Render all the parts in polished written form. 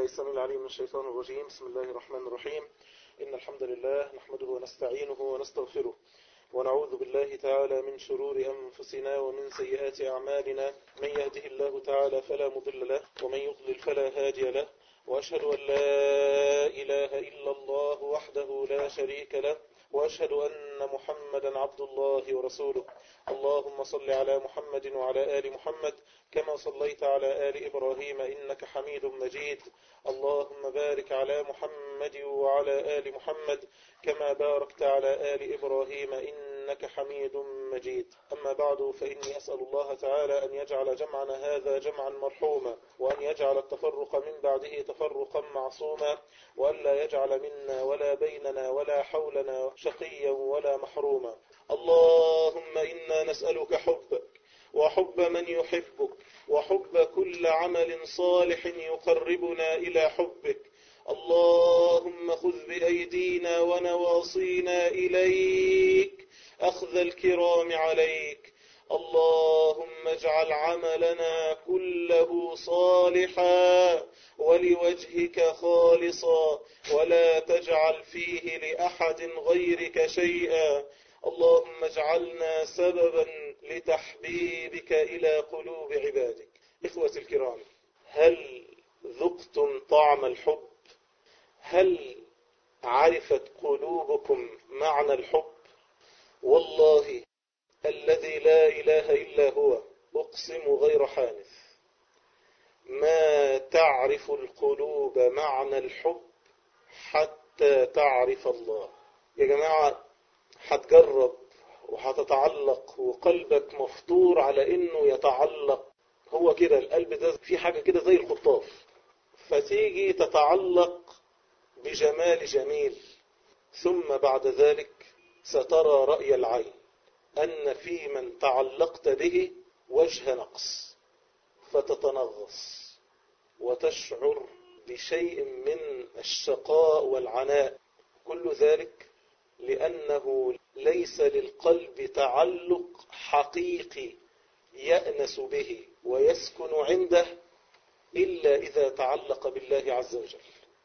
السميع العليم من الشيطان الرجيم. بسم الله الرحمن الرحيم. إن الحمد لله نحمده ونستعينه ونستغفره ونعوذ بالله تعالى من شرور أنفسنا ومن سيئات أعمالنا. من يهده الله تعالى فلا مضل له ومن يضلل فلا هادي له، وأشهد أن لا إله إلا الله وحده لا شريك له، وأشهد أن محمدا عبد الله ورسوله. اللهم صل على محمد وعلى آل محمد كما صليت على آل إبراهيم إنك حميد مجيد. اللهم بارك على محمد وعلى آل محمد كما باركت على آل إبراهيم إنك حميد مجيد. أما بعد، فإني أسأل الله تعالى أن يجعل جمعنا هذا جمعا مرحوما، وأن يجعل التفرق من بعده تفرقا معصوما، وأن لا يجعل منا ولا بيننا ولا حولنا شقيا ولا محروما. اللهم إنا نسألك حبك وحب من يحبك وحب كل عمل صالح يقربنا إلى حبك. اللهم خذ بأيدينا ونواصينا إليك أخذ الكرام عليك. اللهم اجعل عملنا كله صالحا ولوجهك خالصا، ولا تجعل فيه لأحد غيرك شيئا. اللهم اجعلنا سببا لتحبيبك إلى قلوب عبادك. إخوتي الكرام، هل ذقتم طعم الحب؟ هل عرفت قلوبكم معنى الحب؟ والله الذي لا إله إلا هو أقسم غير حانث، ما تعرف القلوب معنى الحب حتى تعرف الله. يا جماعة، هتجرب وهتتعلق وقلبك مفطور على انه يتعلق. هو كده القلب ده في حاجة كده زي الخطاف، فتيجي تتعلق بجمال جميل، ثم بعد ذلك سترى رأي العين أن في من تعلقت به وجه نقص، فتتنغص وتشعر بشيء من الشقاء والعناء. كل ذلك لأنه ليس للقلب تعلق حقيقي يأنس به ويسكن عنده إلا إذا تعلق بالله عز وجل.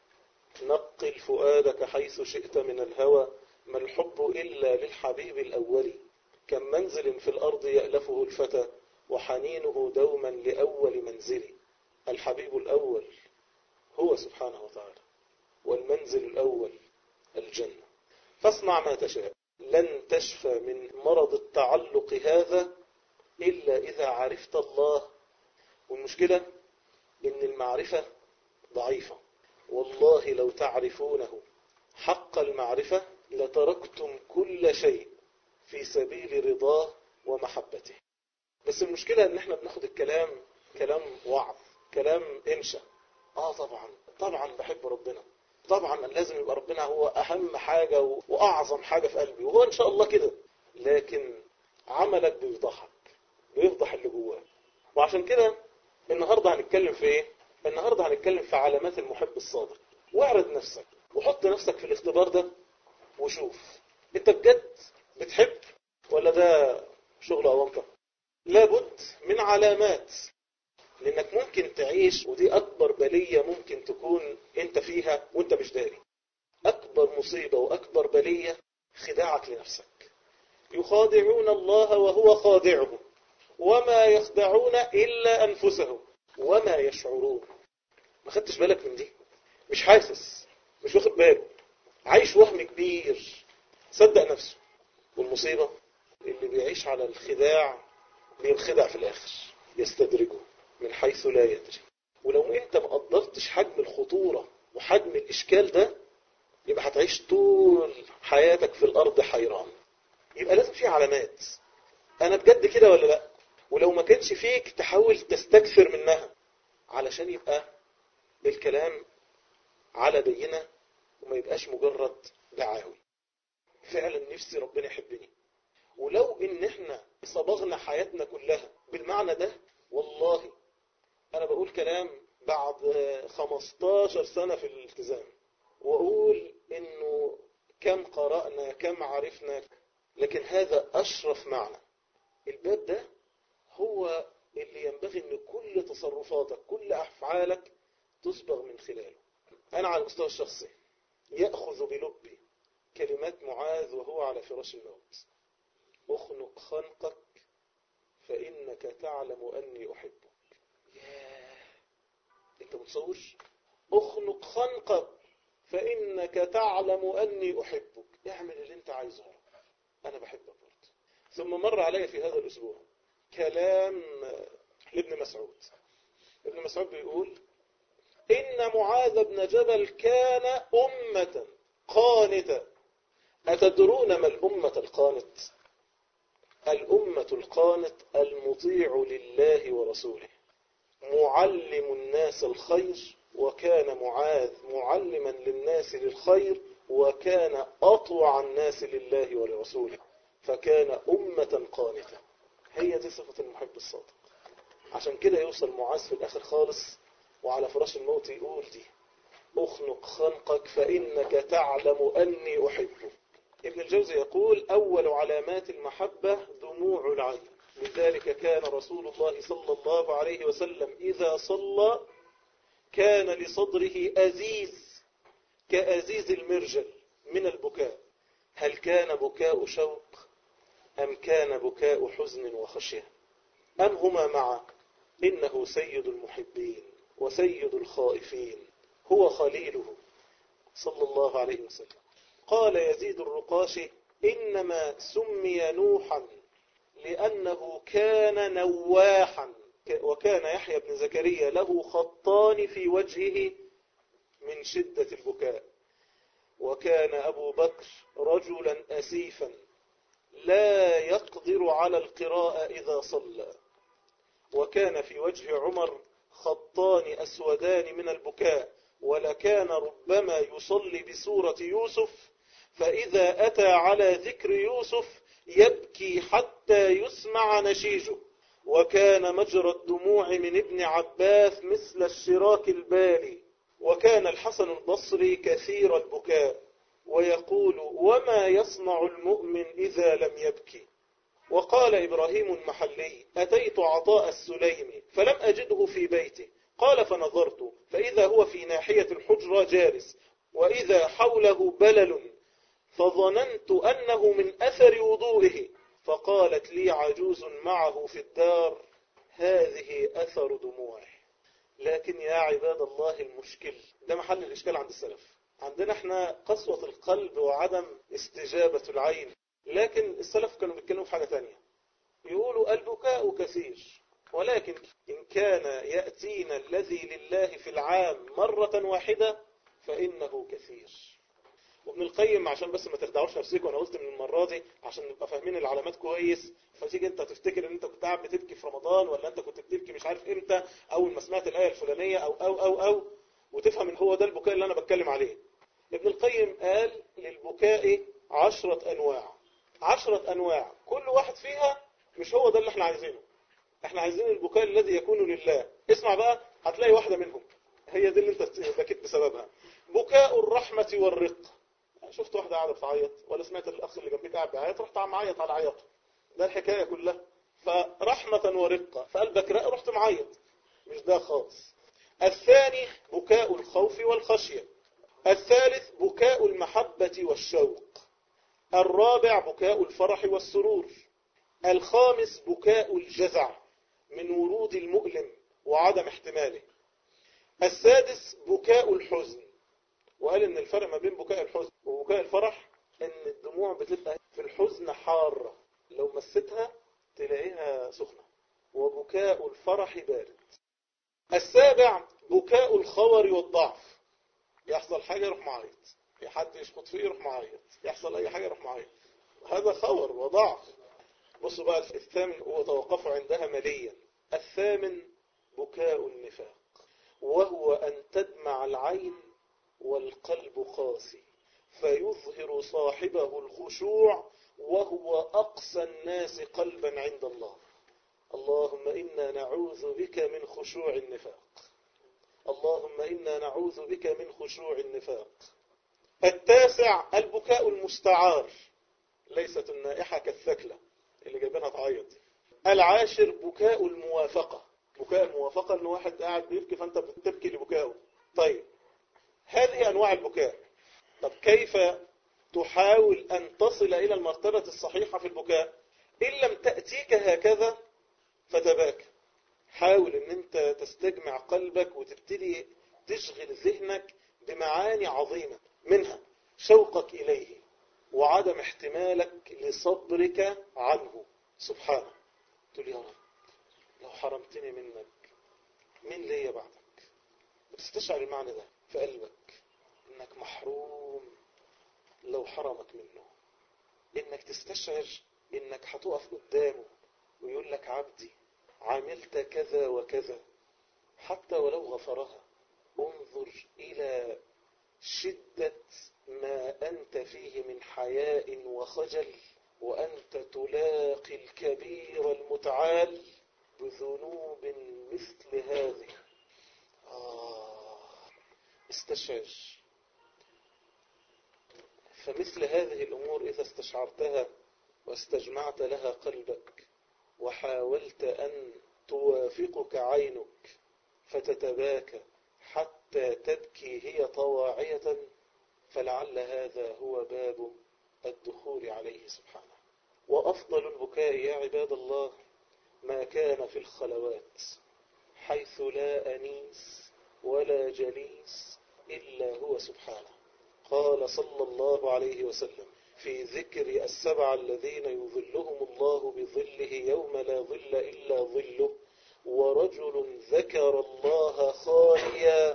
نقل فؤادك حيث شئت من الهوى، ما الحب إلا للحبيب الأول. كم منزل في الأرض يألفه الفتى وحنينه دوما لأول منزل. الحبيب الأول هو سبحانه وتعالى، والمنزل الأول الجنة. فاصنع ما تشاء، لن تشفى من مرض التعلق هذا إلا إذا عرفت الله. والمشكلة إن المعرفة ضعيفة. والله لو تعرفونه حق المعرفة لتركتم كل شيء في سبيل رضاه ومحبته. بس المشكلة إن احنا بناخد الكلام كلام وعظ، كلام إنشا. طبعا بحب ربنا، طبعا لازم يبقى ربنا هو أهم حاجة وأعظم حاجة في قلبي، وهو إن شاء الله كده. لكن عملك بيفضح اللي جواه. وعشان كده النهاردة هنتكلم في إيه؟ النهاردة هنتكلم في علامات المحب الصادق. واعرض نفسك وحط نفسك في الاختبار ده وشوف انت بجد بتحب ولا ده شغل أونطة. لابد من علامات، لأنك ممكن تعيش، ودي أكبر بلية ممكن تكون أنت فيها وأنت مش داري. أكبر مصيبة وأكبر بلية خداعك لنفسك. يخادعون الله وهو خادعهم وما يخدعون إلا أنفسهم وما يشعرون. ما خدتش بالك من دي؟ مش حاسس، مش واخد باله، عايش وهم كبير، صدق نفسه. والمصيبة اللي بيعيش على الخداع بينخدع في الآخر، يستدرجه من حيث لا يدري. ولو انت ما قدرتش حجم الخطورة وحجم الإشكال ده، يبقى هتعيش طول حياتك في الأرض حيران. يبقى لازم في علامات، أنا بجد كده ولا لا؟ ولو ما كانش فيك تحاول تستكثر منها علشان يبقى الكلام على بينة وما يبقاش مجرد دعاوي. فعلا نفسي ربنا يحبني. ولو ان احنا صبغنا حياتنا كلها بالمعنى ده، والله انا بقول كلام بعد 15 سنة في الالتزام، واقول انه كم قرأنا كم عرفنا، لكن هذا اشرف معنى. الباب ده هو اللي ينبغي ان كل تصرفاتك كل افعالك تصبغ من خلاله. أنا على المستوى الشخصي يأخذ بلبي كلمات معاذ وهو على فراش الموت: اخنق خنقك فإنك تعلم أني أحبك. ياه، أنت متصور؟ اخنق خنقك فإنك تعلم أني أحبك. اعمل اللي أنت عايزه، أنا بحبك برضه. ثم مر علي في هذا الأسبوع كلام لابن مسعود. ابن مسعود بيقول: إن معاذ بن جبل كان أمة قانتة. أتدرون ما الأمة القانت؟ الأمة القانت المطيع لله ورسوله، معلم الناس الخير، وكان معاذ معلما للناس للخير، وكان أطوع الناس لله ولرسوله، فكان أمة قانتة. هي دي صفة المحب الصادق. عشان كده يوصل معاذ في الآخر خالص وعلى فراش الموت يقول دي: اخنق خنقك فإنك تعلم أني أحبك. ابن الجوزي يقول: أول علامات المحبة دموع العين. لذلك كان رسول الله صلى الله عليه وسلم إذا صلى كان لصدره أزيز كأزيز المرجل من البكاء. هل كان بكاء شوق أم كان بكاء حزن وخشية أم هما معا؟ إنه سيد المحبين وسيد الخائفين، هو خليله صلى الله عليه وسلم. قال يزيد الرقاشي: إنما سمي نوحا لأنه كان نواحا، وكان يحيى بن زكريا له خطان في وجهه من شدة البكاء، وكان أبو بكر رجلا أسيفا لا يقدر على القراءة إذا صلى، وكان في وجه عمر خطان أسودان من البكاء، ولكان ربما يصلي بسورة يوسف فإذا أتى على ذكر يوسف يبكي حتى يسمع نشيجه، وكان مجرى الدموع من ابن عباس مثل الشراك البالي، وكان الحسن البصري كثير البكاء ويقول: وما يصنع المؤمن إذا لم يبكي. وقال إبراهيم المحلي: أتيت عطاء السليمي فلم أجده في بيته، قال فنظرت فإذا هو في ناحية الحجرة جالس، وإذا حوله بلل، فظننت أنه من أثر وضوئه، فقالت لي عجوز معه في الدار: هذه أثر دموعه. لكن يا عباد الله المشكل ده محل الإشكال عند السلف. عندنا احنا قسوة القلب وعدم استجابة العين، لكن السلف كانوا بيتكلموا في حاجة تانية. يقولوا البكاء كثير، ولكن إن كان يأتينا الذي لله في العام مرة واحدة فإنه كثير. وابن القيم عشان بس ما تخدعوش نفسك، وانا قلت من المرة دي عشان نبقى فاهمين العلامات كويس، فتيجي انت تفتكر ان انت كنت قاعد بتبكي في رمضان، ولا انت كنت بتبكي مش عارف امتى، اول ما سمعت الآية الفلانية او وتفهم ان هو ده البكاء اللي انا بتكلم عليه. ابن القيم قال للبكاء 10 أنواع. 10 أنواع، كل واحد فيها مش هو ده اللي احنا عايزينه. احنا عايزين البكاء الذي يكون لله. اسمع بقى، هتلاقي واحدة منهم هي دي اللي انت بكيت بسببها: بكاء الرحمة والرقة. شفت واحدة قاعدة بتعيط، ولا سمعت الأخ اللي جنبك قاعد بيعيط رحت معيط على عياطه، ده الحكاية كلها. فرحمة ورقة، فقلبك رق رحت معيط، مش ده خالص. الثاني بكاء الخوف والخشية. الثالث بكاء المحبة والشوق. الرابع بكاء الفرح والسرور. الخامس بكاء الجزع من ورود المؤلم وعدم احتماله. السادس بكاء الحزن، وقال ان الفرق ما بين بكاء الحزن وبكاء الفرح ان الدموع بتبقى في الحزن حارة، لو مستها تلاقيها سخنة، وبكاء الفرح بارد. السابع بكاء الخور والضعف، يحصل حاجة يروح معيط، في حد يشخط فيه يروح معيط، يحصل اي حاجة يروح معيط، هذا خور وضعف. بصوا بقى الثامن، وتوقفوا عندها مليا. الثامن بكاء النفاق، وهو أن تدمع العين والقلب قاسي، فيظهر صاحبه الخشوع وهو أقسى الناس قلبا عند الله. اللهم إنا نعوذ بك من خشوع النفاق، اللهم إنا نعوذ بك من خشوع النفاق. التاسع البكاء المستعار، ليست النائحة كالثكلة اللي جايبينها تعيط. العاشر بكاء الموافقة. بكاء الموافقة ان واحد قاعد بيبكي فانت بتبكي لبكائه، طيب هذه أنواع البكاء. طب كيف تحاول أن تصل إلى المرتبة الصحيحة في البكاء؟ إن لم تأتيك هكذا فتباكى. حاول أن أنت تستجمع قلبك وتبتدي تشغل ذهنك بمعاني عظيمة، منها شوقك إليه وعدم احتمالك لصبرك عنه سبحانه. تقول يا رب لو حرمتني منك مين ليا بعدك؟ وتستشعر المعنى ده في قلبك، انك محروم لو حرمك منه، انك تستشعر انك هتقف قدامه ويقول لك عبدي عملت كذا وكذا، حتى ولو غفرها. انظر إلى شدة ما أنت فيه من حياء وخجل، وأنت تلاقي الكبير المتعال بذنوب مثل هذه. استشعر. فمثل هذه الأمور إذا استشعرتها واستجمعت لها قلبك وحاولت أن توافقك عينك فتتباكى حتى تبكي هي طواعية، فلعل هذا هو باب الدخول عليه سبحانه. وأفضل البكاء يا عباد الله ما كان في الخلوات، حيث لا أنيس ولا جليس إلا هو سبحانه. قال صلى الله عليه وسلم في ذكر السبع الذين يظلهم الله بظله يوم لا ظل إلا ظله: ورجل ذكر الله خاليا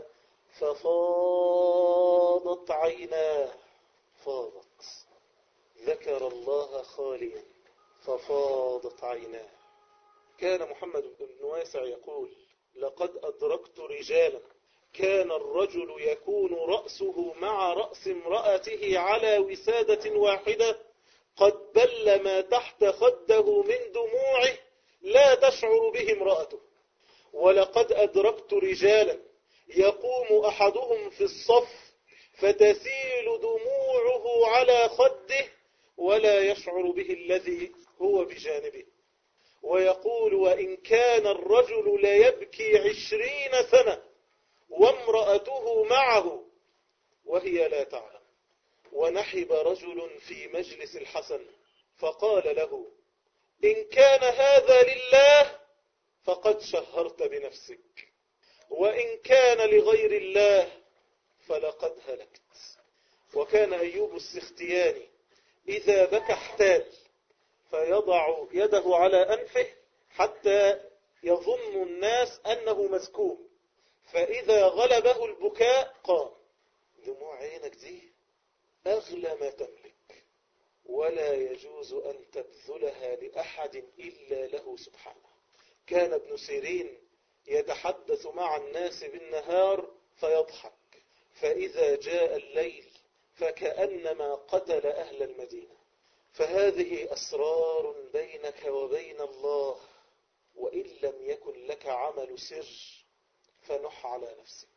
ففاضت عيناه. فاضت، ذكر الله خاليا ففاضت عيناه. كان محمد بن واسع يقول: لقد أدركت رجالا كان الرجل يكون رأسه مع رأس امرأته على وسادة واحدة قد بل ما تحت خده من دموعه لا تشعر به امرأته. ولقد أدركت رجالا يقوم أحدهم في الصف فتسيل دموعه على خده ولا يشعر به الذي هو بجانبه، ويقول: وإن كان الرجل ليبكي 20 سنة وامرأته معه وهي لا تعلم. ونحب رجل في مجلس الحسن فقال له: إن كان هذا لله فقد شهرت بنفسك، وإن كان لغير الله فلقد هلكت. وكان أيوب السختياني إذا بكى احتال فيضع يده على أنفه حتى يظن الناس أنه مسكوم، فإذا غلبه البكاء قام. دموع عينك دي أغلى ما تملك، ولا يجوز أن تبذلها لأحد إلا له سبحانه. كان ابن سيرين يتحدث مع الناس بالنهار فيضحك، فإذا جاء الليل فكأنما قتل أهل المدينة. فهذه أسرار بينك وبين الله، وإن لم يكن لك عمل سر فنح على نفسك.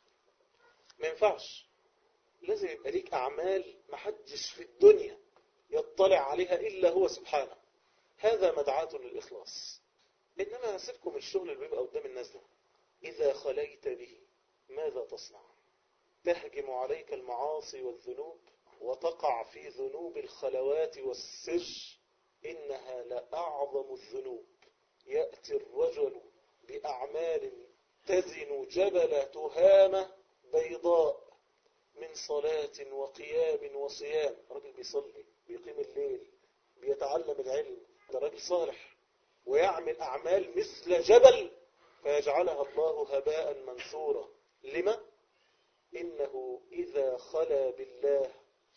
ما ينفعش، لازم يبقى ليك أعمال محدش في الدنيا يطلع عليها إلا هو سبحانه. هذا مدعاة للإخلاص. إنما سيبكم الشغل اللي بيبقى قدام الناس ده. إذا خليت به ماذا تصنع؟ تهجم عليك المعاصي والذنوب وتقع في ذنوب الخلوات والسر. إنها لأعظم الذنوب. يأتي الرجل بأعمال تزن جبل تهامة بيضاء من صلاة وقيام وصيام، رجل بيصلي بيقيم الليل بيتعلم العلم، ده راجل صالح، ويعمل أعمال مثل جبل فيجعلها الله هباء منثورا. لما؟ إنه إذا خلا بالله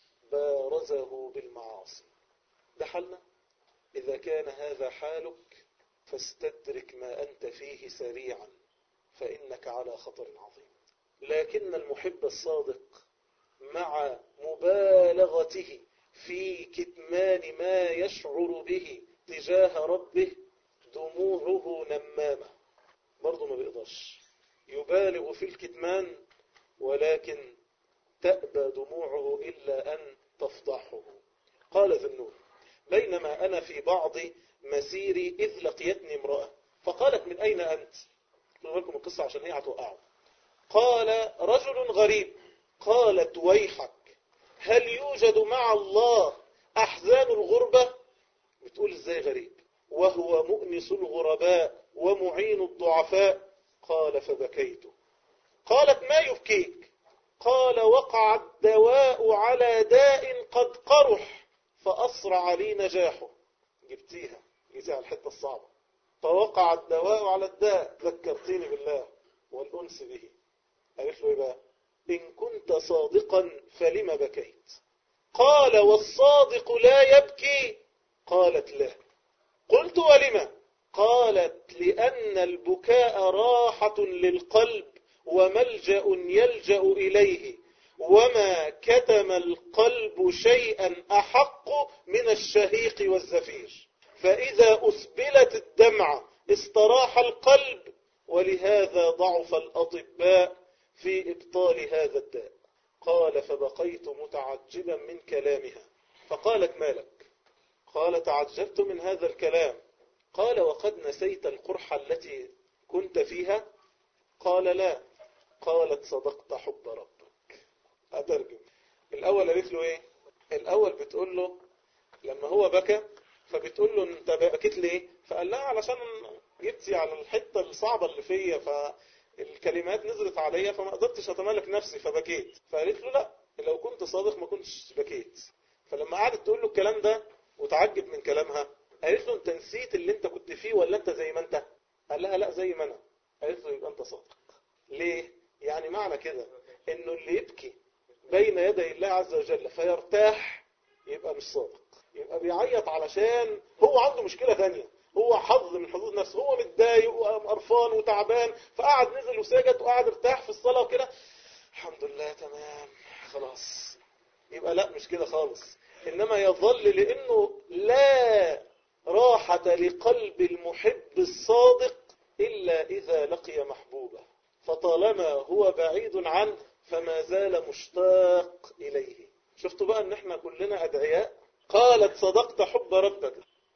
بارزه بالمعاصي. ده حالنا. إذا كان هذا حالك فاستدرك ما أنت فيه سريعا، فإنك على خطر عظيم. لكن المحب الصادق مع مبالغته في كتمان ما يشعر به تجاه ربه دموعه نمامة، برضو ما بيقدرش يبالغ في الكتمان، ولكن تأبى دموعه إلا أن تفضحه. قال ذنون: بينما أنا في بعض مسيري إذ لقيتني امرأة فقالت: من أين أنت؟ خلوا بالكم القصة عشان هي هتوقعه. قال رجل غريب. قالت ويحك، هل يوجد مع الله أحزان الغربة؟ بتقول ازاي غريب وهو مؤنس الغرباء ومعين الضعفاء؟ قال فبكيت. قالت ما يبكيك؟ قال وقع الدواء على داء قد قرح فأسرع لي نجاحه. جبتيها على الحتة الصعبة. فوقع الدواء على الداء، ذكرتيني بالله والأنس به. قالت له ايه بقى؟ إن كنت صادقا فلم بكيت؟ قال والصادق لا يبكي؟ قالت لا. قلت ولم؟ قالت لأن البكاء راحة للقلب وملجأ يلجأ إليه، وما كتم القلب شيئا أحق من الشهيق والزفير، فإذا أسبلت الدمعة استراح القلب، ولهذا ضعف الأطباء في إبطال هذا الداء. قال فبقيت متعجبا من كلامها. فقالت ما لك؟ قال تعجبت من هذا الكلام. قال وقد نسيت القرحة التي كنت فيها؟ قال لا. قالت صدقت حب ربك. أترجم. الأول قالت له إيه؟ الأول بتقول له لما هو بكى فبتقول له أنت بكيت ليه؟ فقال لها علشان جبتي على الحتة الصعبة اللي فيا فالكلمات نزلت عليا فما قدرتش أتمالك نفسي فبكيت. فقالت له لا، لو كنت صادق ما كنتش بكيت. فلما قعدت تقول له الكلام ده وتعجب من كلامها، قالت له انت نسيت اللي انت كنت فيه ولا انت زي ما انت؟ قال لها لا زي ما انا. قالت له يبقى انت صادق. ليه؟ يعني معنى كده انه اللي يبكي بين يدي الله عز وجل فيرتاح يبقى مش صادق، يبقى بيعيط علشان هو عنده مشكلة ثانية، هو حظ من حظوظ نفسه، هو متضايق وقرفان وتعبان فقعد نزل وسجد وقعد ارتاح في الصلاة وكده الحمد لله تمام خلاص. يبقى لا مش كده خالص، إنما يظل لأنه لا راحة لقلب المحب الصادق إلا إذا لقي محبوبه، فطالما هو بعيد عنه فما زال مشتاق إليه. شفتوا بقى أن احنا كلنا أدعياء. قالت صدقت حب ربك،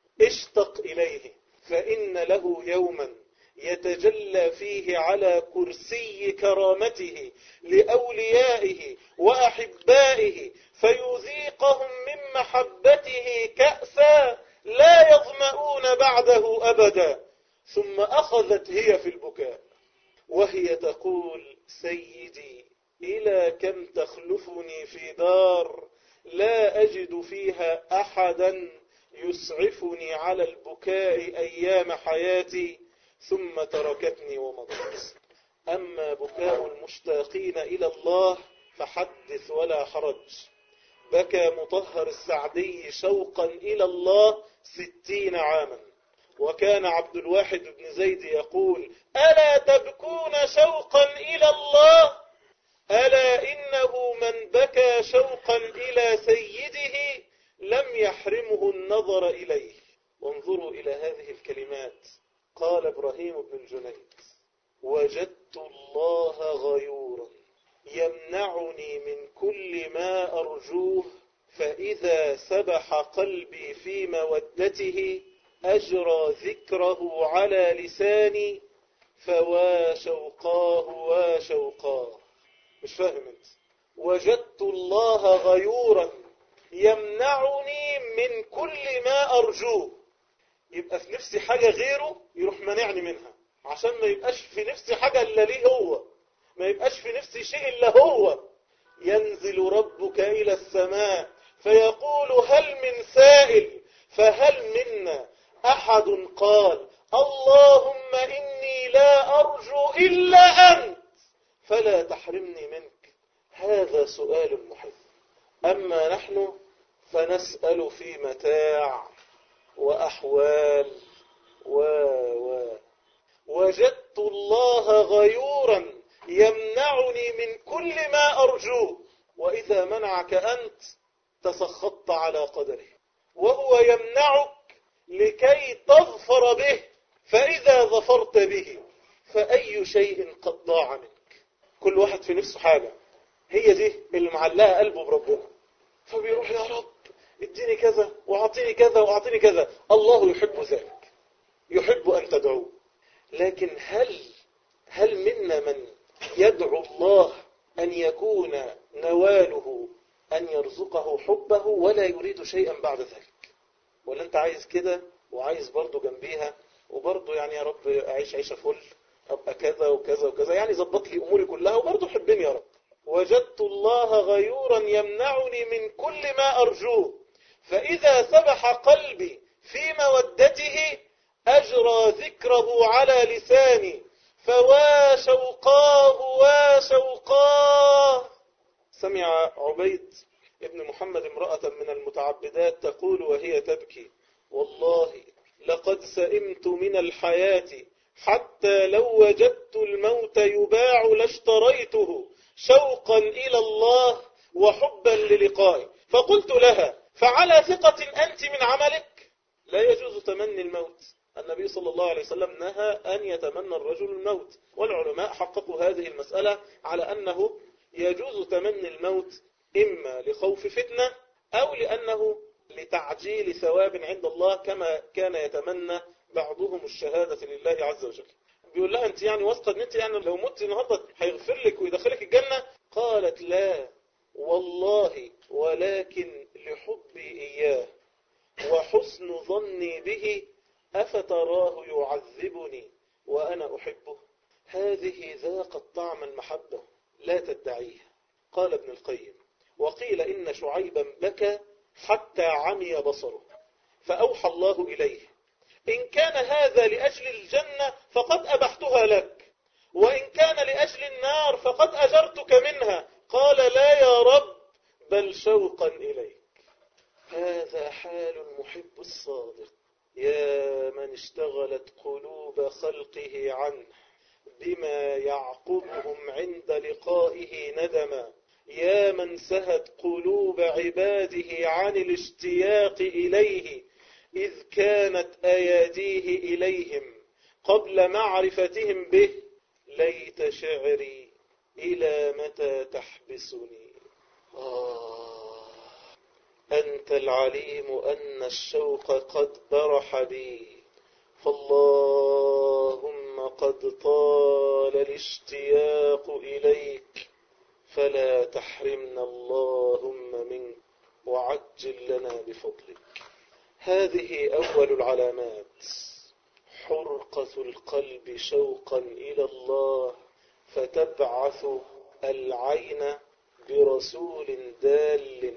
اشتق إليه فإن له يوما يتجلى فيه على كرسي كرامته لأوليائه وأحبائه فيذيقهم من محبته كأسا لا يظمؤون بعده أبدا. ثم أخذت هي في البكاء وهي تقول سيدي إلى كم تخلفني في دار لا أجد فيها أحدا يسعفني على البكاء أيام حياتي، ثم تركتني ومضت. أما بكاء المشتاقين إلى الله فحدث ولا حرج. بكى مطهر السعدي شوقا إلى الله 60 عاما، وكان عبد الواحد بن زيد يقول ألا تبكون شوقا إلى الله؟ ألا إنه من بكى شوقا إلى سيده لم يحرمه النظر إليه. وانظروا إلى هذه الكلمات. قال إبراهيم بن الجنيد وجدت الله غيورا يمنعني من كل ما أرجوه، فإذا سبح قلبي في مودته أجرى ذكره على لساني فوا شوقاه وشوقاه. مش فاهم انت؟ وجدت الله غيورا يمنعني من كل ما أرجوه، يبقى في نفسي حاجة غيره يروح منعني منها عشان ما يبقاش في نفسي حاجة إلا ليه هو، ما يبقاش في نفسي شيء إلا هو. ينزل ربك إلى السماء فيقول هل من سائل فهل منا أحد قال اللهم إني لا أرجو إلا أنت فلا تحرمني منك. هذا سؤال المحب. أما نحن فنسأل في متاع وأحوال وجدت الله غيورا يمنعني من كل ما أرجوه، وإذا منعك أنت تسخطت على قدره، وهو يمنعك لكي تظفر به، فإذا ظفرت به فأي شيء قد ضاع منك. كل واحد في نفسه حاجة، هي دي اللي معلقة قلبه بربنا، فبيروح يا رب اديني كذا واعطيني كذا واعطيني كذا. الله يحب ذلك، يحب أن تدعوه. لكن هل منا من يدعو الله أن يكون نواله أن يرزقه حبه ولا يريد شيئا بعد ذلك. ولا أنت عايز كده وعايز برضو جنبيها وبرضو يعني يا رب أعيش عيشة فل، أبقى كذا وكذا وكذا، يعني ظبط لي أموري كلها وبرضو حبني يا رب. وجدت الله غيورا يمنعني من كل ما أرجوه، فإذا سبح قلبي في مودته أجرى ذكره على لساني، فوا شوقاه وشوقاه. سمع عبيد ابن محمد امرأة من المتعبدات تقول وهي تبكي: والله لقد سئمت من الحياة حتى لو وجدت الموت يباع لاشتريته، شوقا إلى الله وحبا للقائه. فقلت لها: فعلى ثقة أنت من عملك؟ لا يجوز تمني الموت. النبي صلى الله عليه وسلم نهى أن يتمنى الرجل الموت، والعلماء حققوا هذه المسألة على أنه يجوز تمني الموت إما لخوف فتنة أو لأنه لتعجيل ثواب عند الله، كما كان يتمنى بعضهم الشهادة لله عز وجل. بيقول لها: أنت يعني واثقة أن أنت يعني لو مت النهاردة هيغفر لك ويدخلك الجنة؟ قالت: لا والله، ولكن لحبي إياه وحسن ظني به، أفتراه يعذبني وأنا أحبه؟ هذه ذاقت طعم المحبة لا تدعيها. قال ابن القيم: وقيل إن شعيبا بكى حتى عمي بصره، فأوحى الله إليه: إن كان هذا لأجل الجنة فقد أبحتها لك، وإن كان لأجل النار فقد أجرتك منها. قال: لا يا رب، بل شوقا إليك. هذا حال المحب الصادق، يا من اشتغلت قلوب خلقه عنه بما يعقبهم عند لقائه ندما، يا من سهت قلوب عباده عن الاشتياق إليه إذ كانت أياديه إليهم قبل معرفتهم به. ليت شعري إلى متى تحبسني. أنت العليم أن الشوق قد برح بي، فاللهم قد طال الاشتياق إليك، فلا تحرمنا اللهم منك وعجل لنا بفضلك. هذه أول العلامات، حرقة القلب شوقا إلى الله، فتبعث العين برسول دال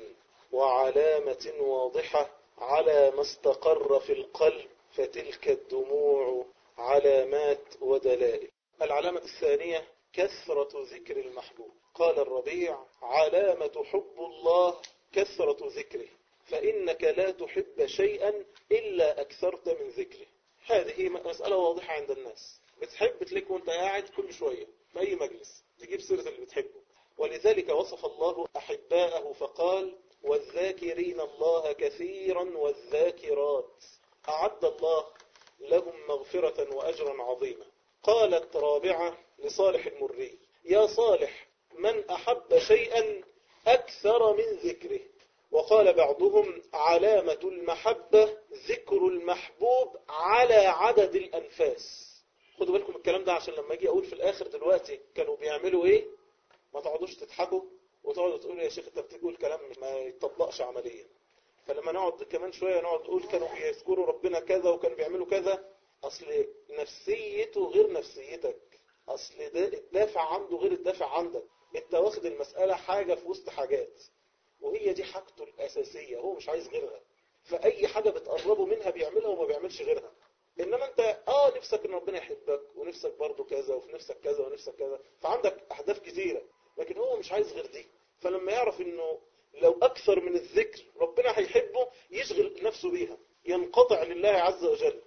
وعلامة واضحة على ما استقر في القلب، فتلك الدموع علامات ودلائل. العلامة الثانية كثرة ذكر المحبوب. قال الربيع: علامة حب الله كثرة ذكره، فإنك لا تحب شيئا إلا أكثرت من ذكره. هذه مسألة واضحة عند الناس، بتحب تلك وانت قاعد كل شوية في أي مجلس تجيب سيرة اللي بتحبه. ولذلك وصف الله أحباءه فقال: والذاكرين الله كثيرا والذاكرات أعد الله لهم مغفرة وأجرا عظيما. قالت رابعة لصالح المري: يا صالح، من أحب شيئا أكثر من ذكره. وقال بعضهم: علامة المحبة ذكر المحبوب على عدد الأنفاس. خدوا بالكم الكلام ده عشان لما أجي أقول في الآخر دلوقتي كانوا بيعملوا إيه، ما تقعدوش تضحكوا وتقعدوا تقولوا يا شيخ أنت بتقول كلام ما يتطبقش عمليا. فلما نقعد كمان شوية نقعد نقول كانوا بيذكروا ربنا كذا وكانوا بيعملوا كذا، أصل نفسيته غير نفسيتك، أصل ده الدافع عنده غير الدافع عندك. أنت واخد المسألة حاجة في وسط حاجات، وهي دي حاجته الأساسية، هو مش عايز غيرها، فأي حاجة بتقربه منها بيعملها وما بيعملش غيرها. إنما أنت نفسك إن ربنا يحبك، ونفسك برضو كذا، وفي نفسك كذا، ونفسك كذا، فعندك أهداف كثيرة، لكن هو مش عايز غير دي. فلما يعرف إنه لو أكثر من الذكر ربنا هيحبه يشغل نفسه بيها، ينقطع لله عز وجل.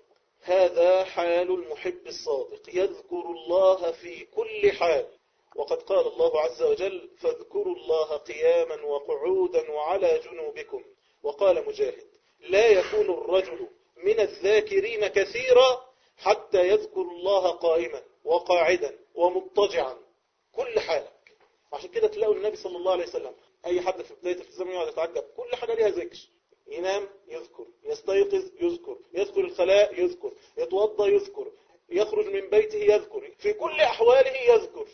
هذا حال المحب الصادق، يذكر الله في كل حال. وقد قال الله عز وجل: فاذكروا الله قياما وقعودا وعلى جنوبكم. وقال مجاهد: لا يكون الرجل من الذاكرين كثيرا حتى يذكر الله قائما وقاعدا ومضطجعا، كل حالك. عشان كده تلاقوا النبي صلى الله عليه وسلم أي حد في بداية التزام يقعد يتعجب، كل حاجة ليها ذكر. ينام يذكر، يستيقظ يذكر، يدخل الخلاء يذكر، يتوضى يذكر، يخرج من بيته يذكر، في كل أحواله يذكر.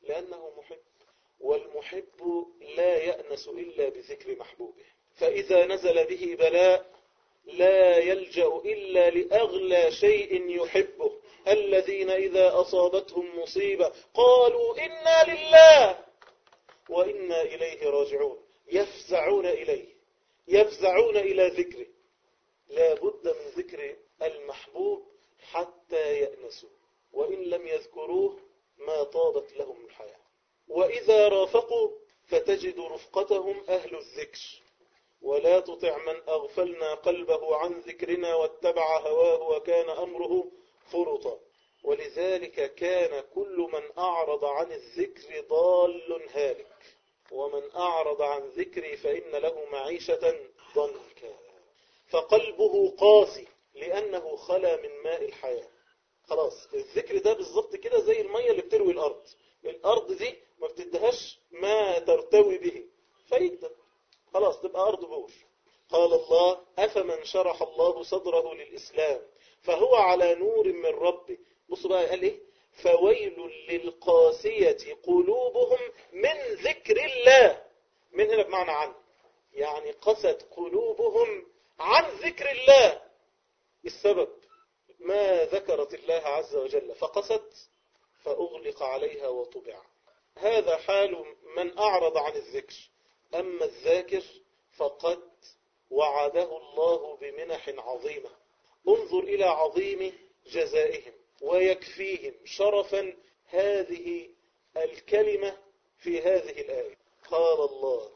لأنه محب، والمحب لا يأنس إلا بذكر محبوبه. فإذا نزل به بلاء لا يلجأ إلا لأغلى شيء يحبه. الذين إذا أصابتهم مصيبة قالوا إنا لله وإنا إليه راجعون، يفزعون إليه، يفزعون إلى ذكره. لا بد من ذكر المحبوب حتى يأنسوا، وإن لم يذكروه ما طابت لهم الحياة. وإذا رافقوا فتجد رفقتهم أهل الذكر. ولا تطع من أغفلنا قلبه عن ذكرنا واتبع هواه وكان أمره فرطا. ولذلك كان كل من أعرض عن الذكر ضال هالك، ومن أعرض عن ذكري فإن له معيشة ضنكا. فقلبه قاسي لأنه خلا من ماء الحياة. خلاص الذكر ده بالظبط كده زي المية اللي بتروي الأرض. الأرض دي ما بتدهش ما ترتوي به فيكتب، خلاص تبقى أرض بور. قال الله أفمن شرح الله صدره للإسلام فهو على نور من ربه. بصوا بقى قال إيه؟ فويل للقاسية قلوبهم من ذكر الله. من هنا بمعنى عن، يعني قست قلوبهم عن ذكر الله. السبب ما ذكرت الله عز وجل فقست فأغلق عليها وطبع. هذا حال من أعرض عن الذكر. أما الذاكر فقد وعده الله بمنح عظيمة. انظر إلى عظيم جزائهم ويكفيهم شرفا هذه الكلمة في هذه الآية. قال الله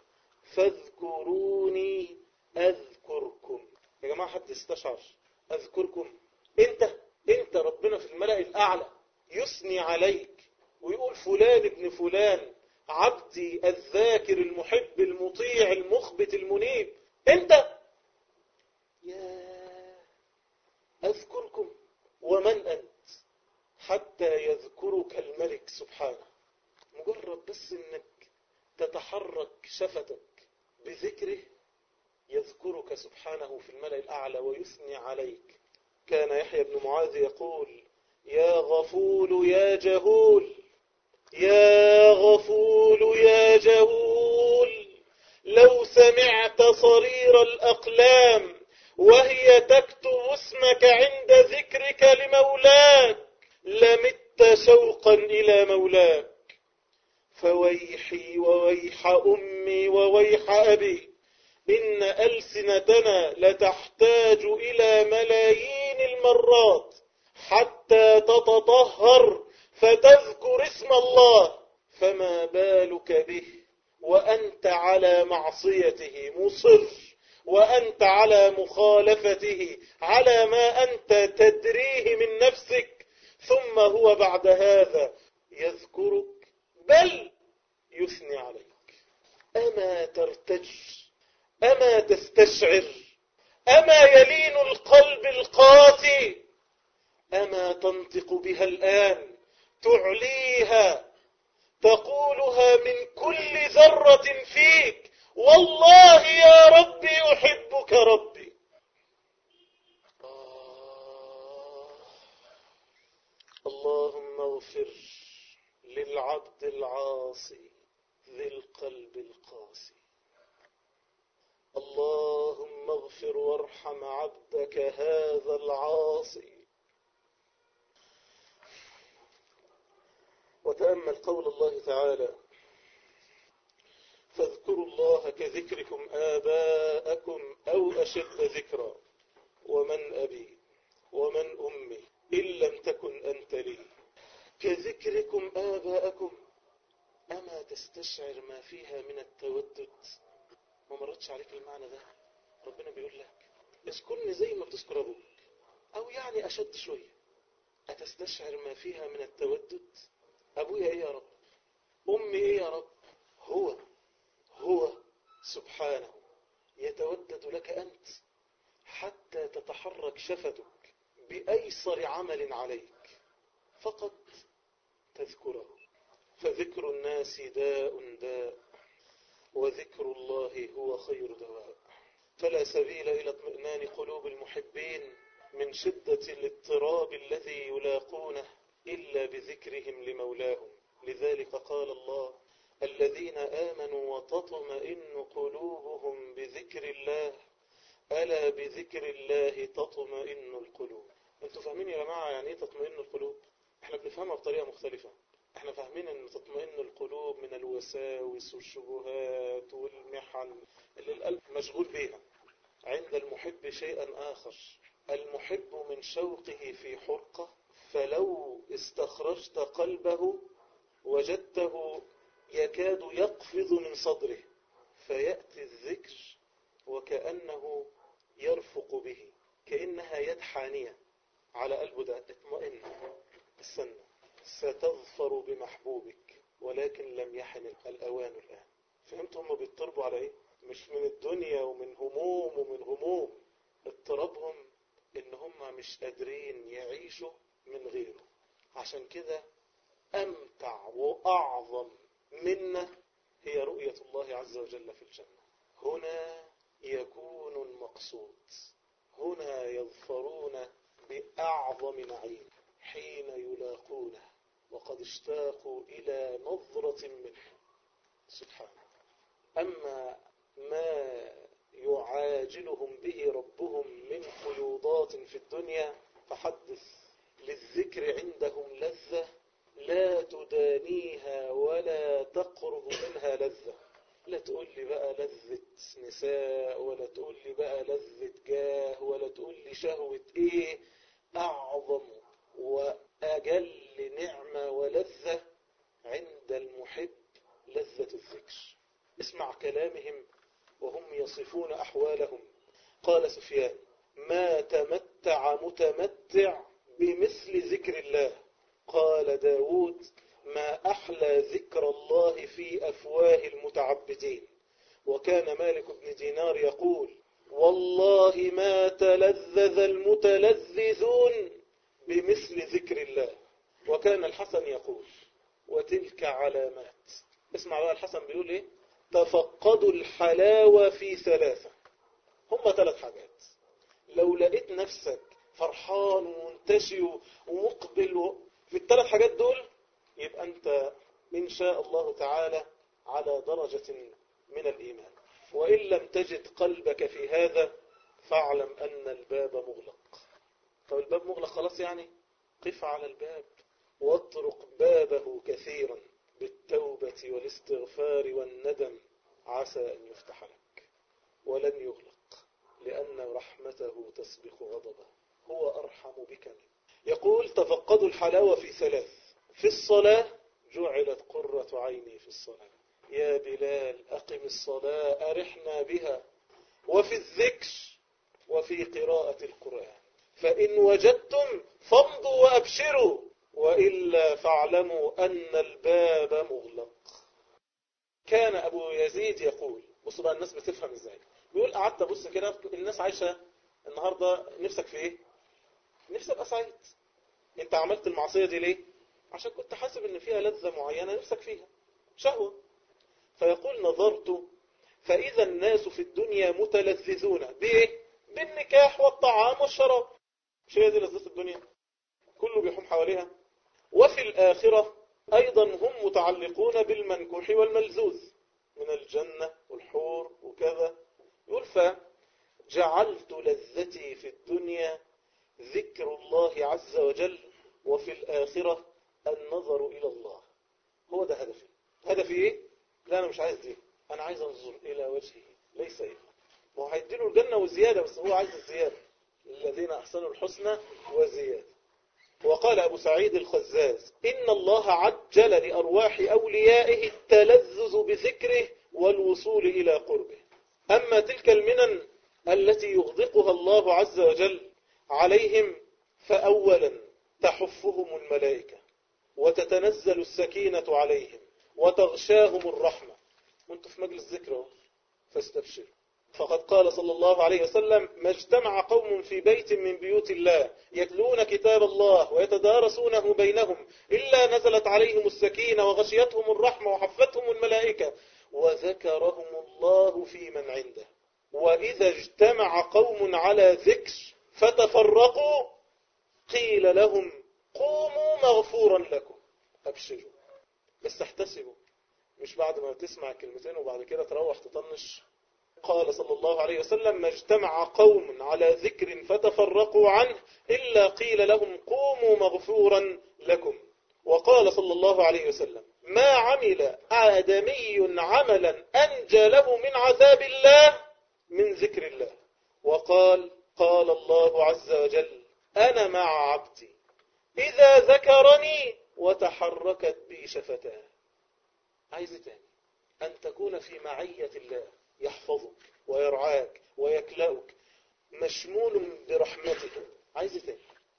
فاذكروني أذكركم. يا جماعة حد استشعر أذكركم؟ انت ربنا في الملأ الأعلى يثني عليك ويقول فلان ابن فلان عبدي الذاكر المحب المطيع المخبت المنيب. انت يا أذكركم ومن أنت حتى يذكرك الملك سبحانه. مجرد بس انك تتحرك شفتك بذكره يذكرك سبحانه في الملأ الأعلى ويثني عليك. كان يحيى بن معاذ يقول يا غفول يا جهول، يا غفول يا جهول، لو سمعت صرير الأقلام وهي تكتب اسمك عند ذكرك لمولاك لمت شوقا إلى مولاك. فويحي وويح أمي وويح أبي إن ألسنتنا لتحتاج إلى ملايين المرات حتى تتطهر فتذكر اسم الله، فما بالك به وأنت على معصيته مصر، وأنت على مخالفته على ما أنت تدريه من نفسك، ثم هو بعد هذا يذكرك بل يثني عليك. أما ترتج، أما تستشعر، أما يلين القلب القاسي، أما تنطق بها الآن تعليها تقولها من كل ذرة فيك والله يا ربي أحبك ربي. اللهم اغفر للعبد العاصي ذي القلب القاسي. اللهم اغفر وارحم عبدك هذا العاصي. وتأمل قول الله تعالى فاذكروا الله كذكركم آباءكم أو أشد ذكرا ومن أبي ومن أمي إن لم تكن أنت لي كذكركم آباءكم. أما تستشعر ما فيها من التودد؟ ما مرتش عليك المعنى ده؟ ربنا بيقول لك اذكرني زي ما بتذكر أبوك أو يعني أشد شوية. أتستشعر ما فيها من التودد؟ أبويا إيه يا رب؟ أمي إيه يا رب؟ هو سبحانه يتودد لك أنت حتى تتحرك شفتك بأيسر عمل عليك فقط تذكره. فذكر الناس داء وذكر الله هو خير دواء. فلا سبيل إلى اطمئنان قلوب المحبين من شدة الاضطراب الذي يلاقونه إلا بذكرهم لمولاهم. لذلك قال الله: الذين آمنوا وتطمئن قلوبهم بذكر الله، ألا بذكر الله تطمئن القلوب. انتوا فاهمين يا جماعة يعني ايه تطمئن القلوب؟ احنا بنفهمها بطريقة مختلفة. احنا فاهمين ان تطمئن القلوب من الوساوس والشبهات والمحن اللي القلب مشغول بيها. عند المحب شيئا آخر. المحب من شوقه في حرقة، فلو استخرجت قلبه وجدته يكاد يقفز من صدره، فيأتي الذكر وكأنه يرفق به، كأنها يد حانية على قلبه. ده اطمئن، استنى، ستظفر بمحبوبك، ولكن لم يحن الأوان الآن. فهمت هم بيضطربوا على ايه؟ مش من الدنيا ومن هموم اضطرابهم ان هم مش قادرين يعيشوا من غيره. عشان كده أمتع وأعظم منا هي رؤية الله عز وجل في الجنة. هنا يكون المقصود، هنا يظفرون بأعظم نعيم حين يلاقونه وقد اشتاقوا إلى نظرة منه سبحانه. أما ما يعاجلهم به ربهم من قيودات في الدنيا فحدث. للذكر عندهم لذة لا تدانيها ولا تقرب منها لذة. لا تقول لي بقى لذة نساء، ولا تقول لي بقى لذة جاه، ولا تقول لي شهوة ايه. أعظم وأجل نعمة ولذة عند المحب لذة الذكر. اسمع كلامهم وهم يصفون أحوالهم. قال سفيان: ما تمتع متمتع بمثل ذكر الله. قال داود: ما أحلى ذكر الله في أفواه المتعبدين. وكان مالك بن دينار يقول: والله ما تلذذ المتلذذون بمثل ذكر الله. وكان الحسن يقول: وتلك علامات. اسمع بقى الحسن بيقول ايه: تفقدوا الحلاوة في ثلاثة. هم 3 حاجات. لو لقيت نفسك فرحان ومنتشي ومقبل في ال3 حاجات دول، يبقى أنت إن شاء الله تعالى على درجة من الإيمان. وإن لم تجد قلبك في هذا فاعلم أن الباب مغلق. طب الباب مغلق خلاص، يعني قف على الباب واطرق بابه كثيرا بالتوبة والاستغفار والندم، عسى أن يفتح لك ولن يغلق، لأن رحمته تسبق غضبه، هو أرحم بك منه. يقول: تفقدوا الحلاوة في 3. في الصلاة جعلت قرة عيني في الصلاة. يا بلال أقم الصلاة أرحنا بها. وفي الذكر وفي قراءة القرآن. فإن وجدتم فامضوا وأبشروا، وإلا فاعلموا أن الباب مغلق. كان أبو يزيد يقول، بصوا بقى الناس بتفهم إزاي. بيقول: قعدت أبص كده الناس عايشة النهاردة، نفسك في إيه؟ نفسك أبقى سعيد. أنت عملت المعصية دي ليه؟ عشان كنت حاسب إن فيها لذة معينة نفسك فيها، شهوة. فيقول: نظرت فإذا الناس في الدنيا متلذذون بإيه؟ بالنكاح والطعام والشراب. مش هي دي لذة الدنيا؟ كله بيحوم حواليها. وفي الآخرة أيضا هم متعلقون بالمنكوح والملذوذ من الجنة والحور وكذا. يقول: فجعلت لذتي في الدنيا ذكر الله عز وجل، وفي الآخرة النظر إلى الله. هو ده هدفي. هدفي إيه؟ لا أنا مش عايز دي، أنا عايز أنظر إلى وجهه ليس إيه. هو هيديله الجنة وزيادة، بس هو عايز الزيادة. الذين أحسنوا الحسنى وزيادة. وقال أبو سعيد الخزاز: إن الله عجل لأرواح أوليائه التلذذ بذكره والوصول إلى قربه. أما تلك المنن التي يغدقها الله عز وجل عليهم، فأولا تحفهم الملائكة وتتنزل السكينة عليهم وتغشاهم الرحمة. وانتم في مجلس ذكره فاستبشروا. فقد قال صلى الله عليه وسلم: ما اجتمع قوم في بيت من بيوت الله يتلون كتاب الله ويتدارسونه بينهم إلا نزلت عليهم السكينة وغشيتهم الرحمة وحفتهم الملائكة وذكرهم الله في من عنده. وإذا اجتمع قوم على ذكر فتفرقوا قيل لهم: قوموا مغفورا لكم. أبشروا. بس احتسبوا، مش بعد ما تسمع كلمتين وبعد كده تروح تطنش. قال صلى الله عليه وسلم: ما اجتمع قوم على ذكر فتفرقوا عنه إلا قيل لهم قوموا مغفورا لكم. وقال صلى الله عليه وسلم: ما عمل آدمي عملا أنجى له من عذاب الله من ذكر الله. وقال: قال الله عز وجل: أنا مع عبدي إذا ذكرني وتحركت بي شفتاه. عايز تاني أن تكون في معية الله، يحفظك ويرعاك ويكلأك، مشمول برحمته. عايز تاني.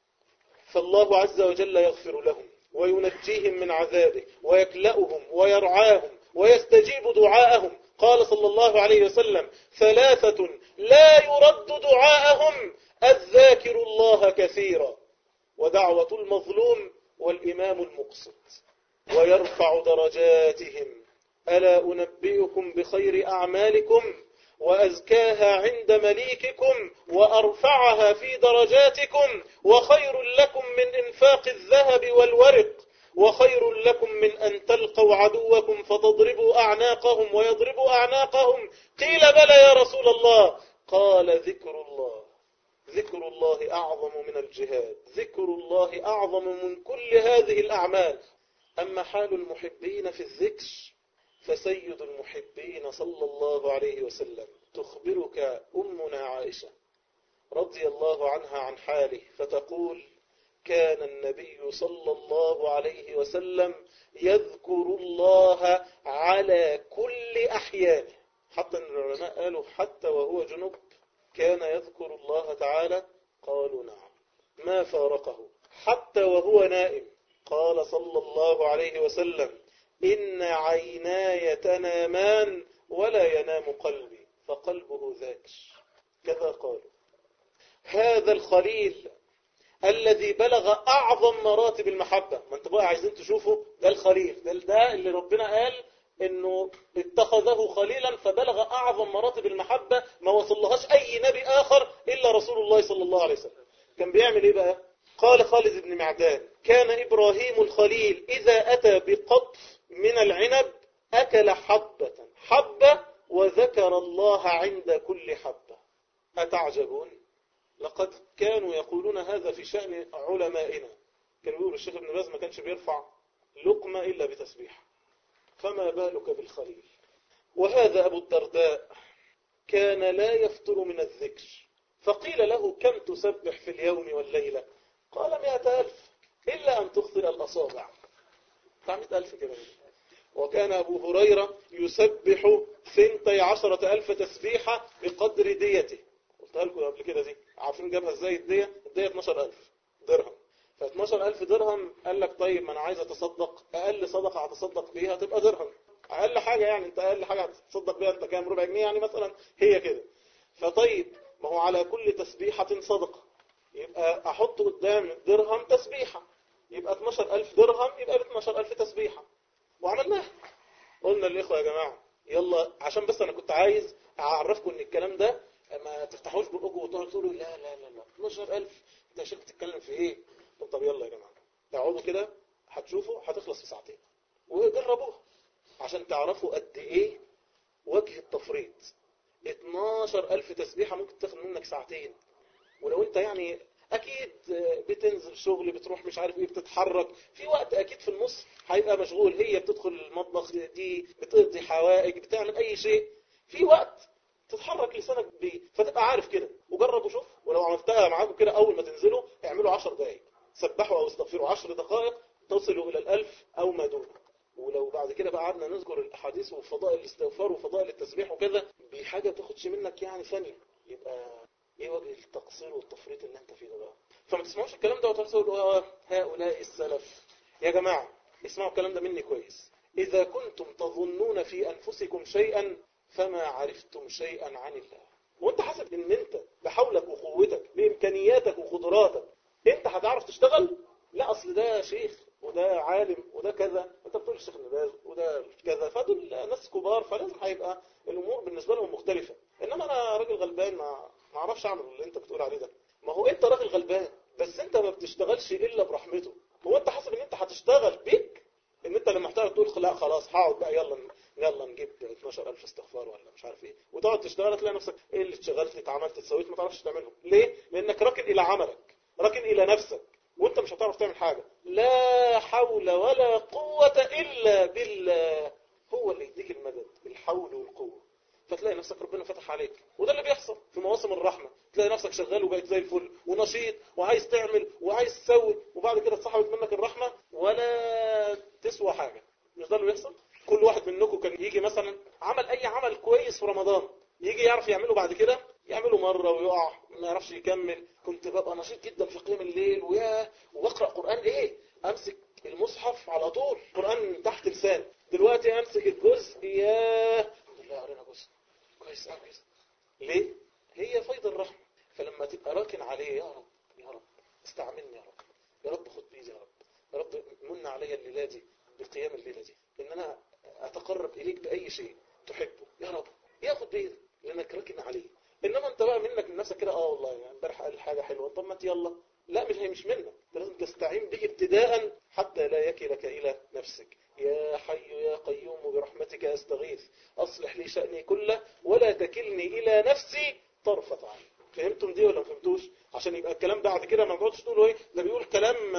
فالله عز وجل يغفر لهم وينجيهم من عذابه ويكلأهم ويرعاهم ويستجيب دعاءهم. قال صلى الله عليه وسلم: ثلاثة لا يرد دعاءهم: الذاكر الله كثيرا، ودعوة المظلوم، والإمام المقسط. ويرفع درجاتهم. ألا أنبئكم بخير أعمالكم وأزكاها عند مليككم وأرفعها في درجاتكم، وخير لكم من إنفاق الذهب والورق، وخير لكم من أن تلقوا عدوكم فتضربوا أعناقهم ويضربوا أعناقهم. قيل: بلى يا رسول الله. قال: ذكر الله. ذكر الله أعظم من الجهاد، ذكر الله أعظم من كل هذه الأعمال. أما حال المحبين في الذكر فسيد المحبين صلى الله عليه وسلم تخبرك أمنا عائشة رضي الله عنها عن حاله فتقول: كان النبي صلى الله عليه وسلم يذكر الله على كل أحيانه. حتى العلماء قالوا حتى وهو جنب كان يذكر الله تعالى. قالوا: نعم. ما فارقه حتى وهو نائم. قال صلى الله عليه وسلم: إن عيناي تنامان ولا ينام قلبي، فقلبه ذاكر. كذا قالوا. هذا الخليل الذي بلغ أعظم مراتب المحبة. ما انتوا بقى عايزين تشوفوا ده الخليل، ده اللي ربنا قال انه اتخذه خليلا فبلغ أعظم مراتب المحبة ما وصلهاش أي نبي آخر إلا رسول الله صلى الله عليه وسلم. كان بيعمل إيه بقى؟ قال خالد بن معدان: كان إبراهيم الخليل إذا أتى بقطف من العنب أكل حبة وذكر الله عند كل حبة. أتعجبون؟ لقد كانوا يقولون هذا في شأن علمائنا. كانوا يقولوا الشيخ ابن باز ما كانش بيرفع لقمة إلا بتسبيح، فما بالك بالخليل. وهذا أبو الدرداء كان لا يفتر من الذكر، فقيل له: كم تسبح في اليوم والليلة؟ قال: 100,000 إلا أن تخطئ الأصابع. 100,000 كده. وكان أبو هريرة يسبح 12,000 تسبيحة بقدر ديته. قلتها لكم قبل كده دي، عارفين جابها ازاي؟ الدية 12,000 درهم. ف 12,000 درهم قال لك: طيب ما أنا عايز أتصدق، أقل صدقة هتصدق بيها تبقى درهم، أقل حاجة يعني. أنت أقل حاجة هتصدق بيها أنت كام؟ ربع جنيه يعني مثلا، هي كده. فطيب ما هو على كل تسبيحة صدقة، يبقى أحط قدام الدرهم تسبيحة، يبقى 12,000 درهم، يبقى 12,000 تسبيحة. وعملناها. قلنا للإخوة: يا جماعة يلا، عشان بس أنا كنت عايز أعرفكم إن الكلام ده ما تفتحوش بقكم وتقعدوا تقولوا لا لا لا لا 12,000 أنت يا شيخ بتتكلم في إيه؟ طب يلا يا جماعة اقعدوا كده، هتشوفوا هتخلص في ساعتين، وجربوها عشان تعرفوا قد إيه وجه التفريط. 12,000 تسبيحة ممكن تاخد منك ساعتين، ولو أنت يعني أكيد بتنزل شغل، بتروح مش عارف إيه، بتتحرك في وقت، أكيد في النص هيبقى مشغول، هي بتدخل المطبخ، دي بتقضي حوائج، بتعمل أي شيء، في وقت تتحرك لسانك بيه، فتبقى عارف كده. وجرب وشوف، ولو عملتها معاكم كده أول ما تنزلوا اعملوا 10 دقايق سبحوا أو استغفروا 10 دقائق تصلوا إلى 1000 أو ما دونه. ولو بعد كده بقى قعدنا نذكر الأحاديث وفضائل الاستغفار وفضائل التسبيح وكذا بحاجة بتاخدش منك يعني ثانية، يبقى ايه وجه التقصير والتفريط اللي انت فيه ده بقى؟ فما تسمعوش الكلام ده وتقولوا هؤلاء السلف. يا جماعة اسمعوا الكلام ده مني كويس. إذا كنتم تظنون في أنفسكم شيئا فما عرفتم شيئا عن الله. وانت حاسب ان انت بحولك وقوتك بإمكانياتك وقدراتك انت هتعرف تشتغل؟ لا، أصل ده شيخ وده عالم وده كذا، انت بتقول الشيخ نباز وده كذا، فدول ناس كبار فلازم هيبقى الأمور بالنسبة لهم مختلفة. إنما أنا راجل غلبان ما اعرفش اعمل اللي انت بتقول عليه ده. ما هو انت راجل غلبان بس انت ما بتشتغلش الا برحمته. هو انت حاسب ان انت هتشتغل بيك ان انت لما هتقعد تقول هقعد بقى يلا نجيب 12,000 استغفار ولا مش عارف ايه، وتقعد تشتغل تلاقي نفسك ايه اللي اشتغلت اتعملت اتسويت ما تعرفش تعملهم. ليه؟ لانك راكن الى عملك، راكن الى نفسك، وانت مش هتعرف تعمل حاجة. لا حول ولا قوة الا بالله، هو اللي يديك المدد، الحول والقوة. فتلاقي نفسك ربنا فتح عليك، وده اللي بيحصل في مواسم الرحمة. تلاقي نفسك شغال وبقيت زي الفل ونشيط وعايز تعمل وعايز تسوي، وبعد كده اتسحبت منك الرحمة ولا تسوى حاجة. مش ده اللي بيحصل؟ كل واحد منكم كان يجي مثلا عمل اي عمل كويس في رمضان، يجي يعرف يعمله بعد كده، يعمله مرة ويقع ما يعرفش يكمل. كنت ببقى نشيط جدا في قيام الليل وبقرأ قرآن ايه، امسك المصحف على طول، قرآن تحت لساني. دلوقتي امسك الجزء، ياه الحمد لله قرينا جزء كويس قوي كده. ليه؟ هي فيض الرحمة. فلما تبقى راكن عليه، يا رب يا رب استعملني يا رب، يا رب خد بيدي يا رب، يا رب من علي الليلة دي بقيام الليلة دي، ان انا اتقرب اليك باي شيء تحبه، يا رب ياخد بيدك لانك راكن عليه. انما انت بقى منك من نفسك كده، والله يعني امبارح قال حاجة حلوة، طب ما يلا، لا مش هي مش منك، انت لازم تستعين به ابتداء حتى لا يكلك الى نفسك. يا حي يا قيوم برحمتك استغيث اصلح لي شأني كله ولا تكلني الى نفسي طرفة عين. فهمتم دي ولا ما فهمتوش؟ عشان يبقى الكلام بعد كده ما تقعدش تقولوا ايه ده بيقول كلام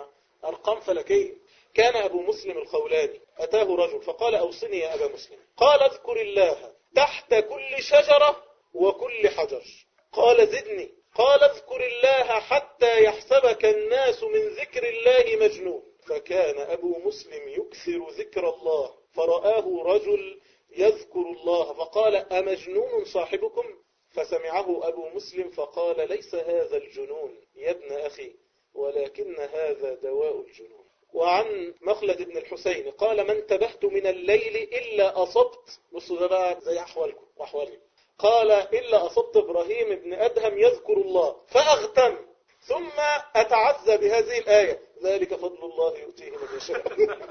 ارقام فلكيه. كان ابو مسلم الخولاني اتاه رجل فقال اوصني يا ابا مسلم، قال اذكر الله تحت كل شجرة وكل حجر. قال زدني، قال اذكر الله حتى يحسبك الناس من ذكر الله مجنون. فكان أبو مسلم يكثر ذكر الله، فرآه رجل يذكر الله فقال أمجنون صاحبكم؟ فسمعه أبو مسلم فقال ليس هذا الجنون يا ابن أخي، ولكن هذا دواء الجنون. وعن مخلد بن الحسين قال ما انتبهت من الليل إلا أصبت، بصوا ده بقى زي أحوالكم وأحوالي، قال إلا أصبت إبراهيم بن أدهم يذكر الله فأغتم ثم أتعزى بهذه الآية ذلك فضل الله يؤتيه من يشاء.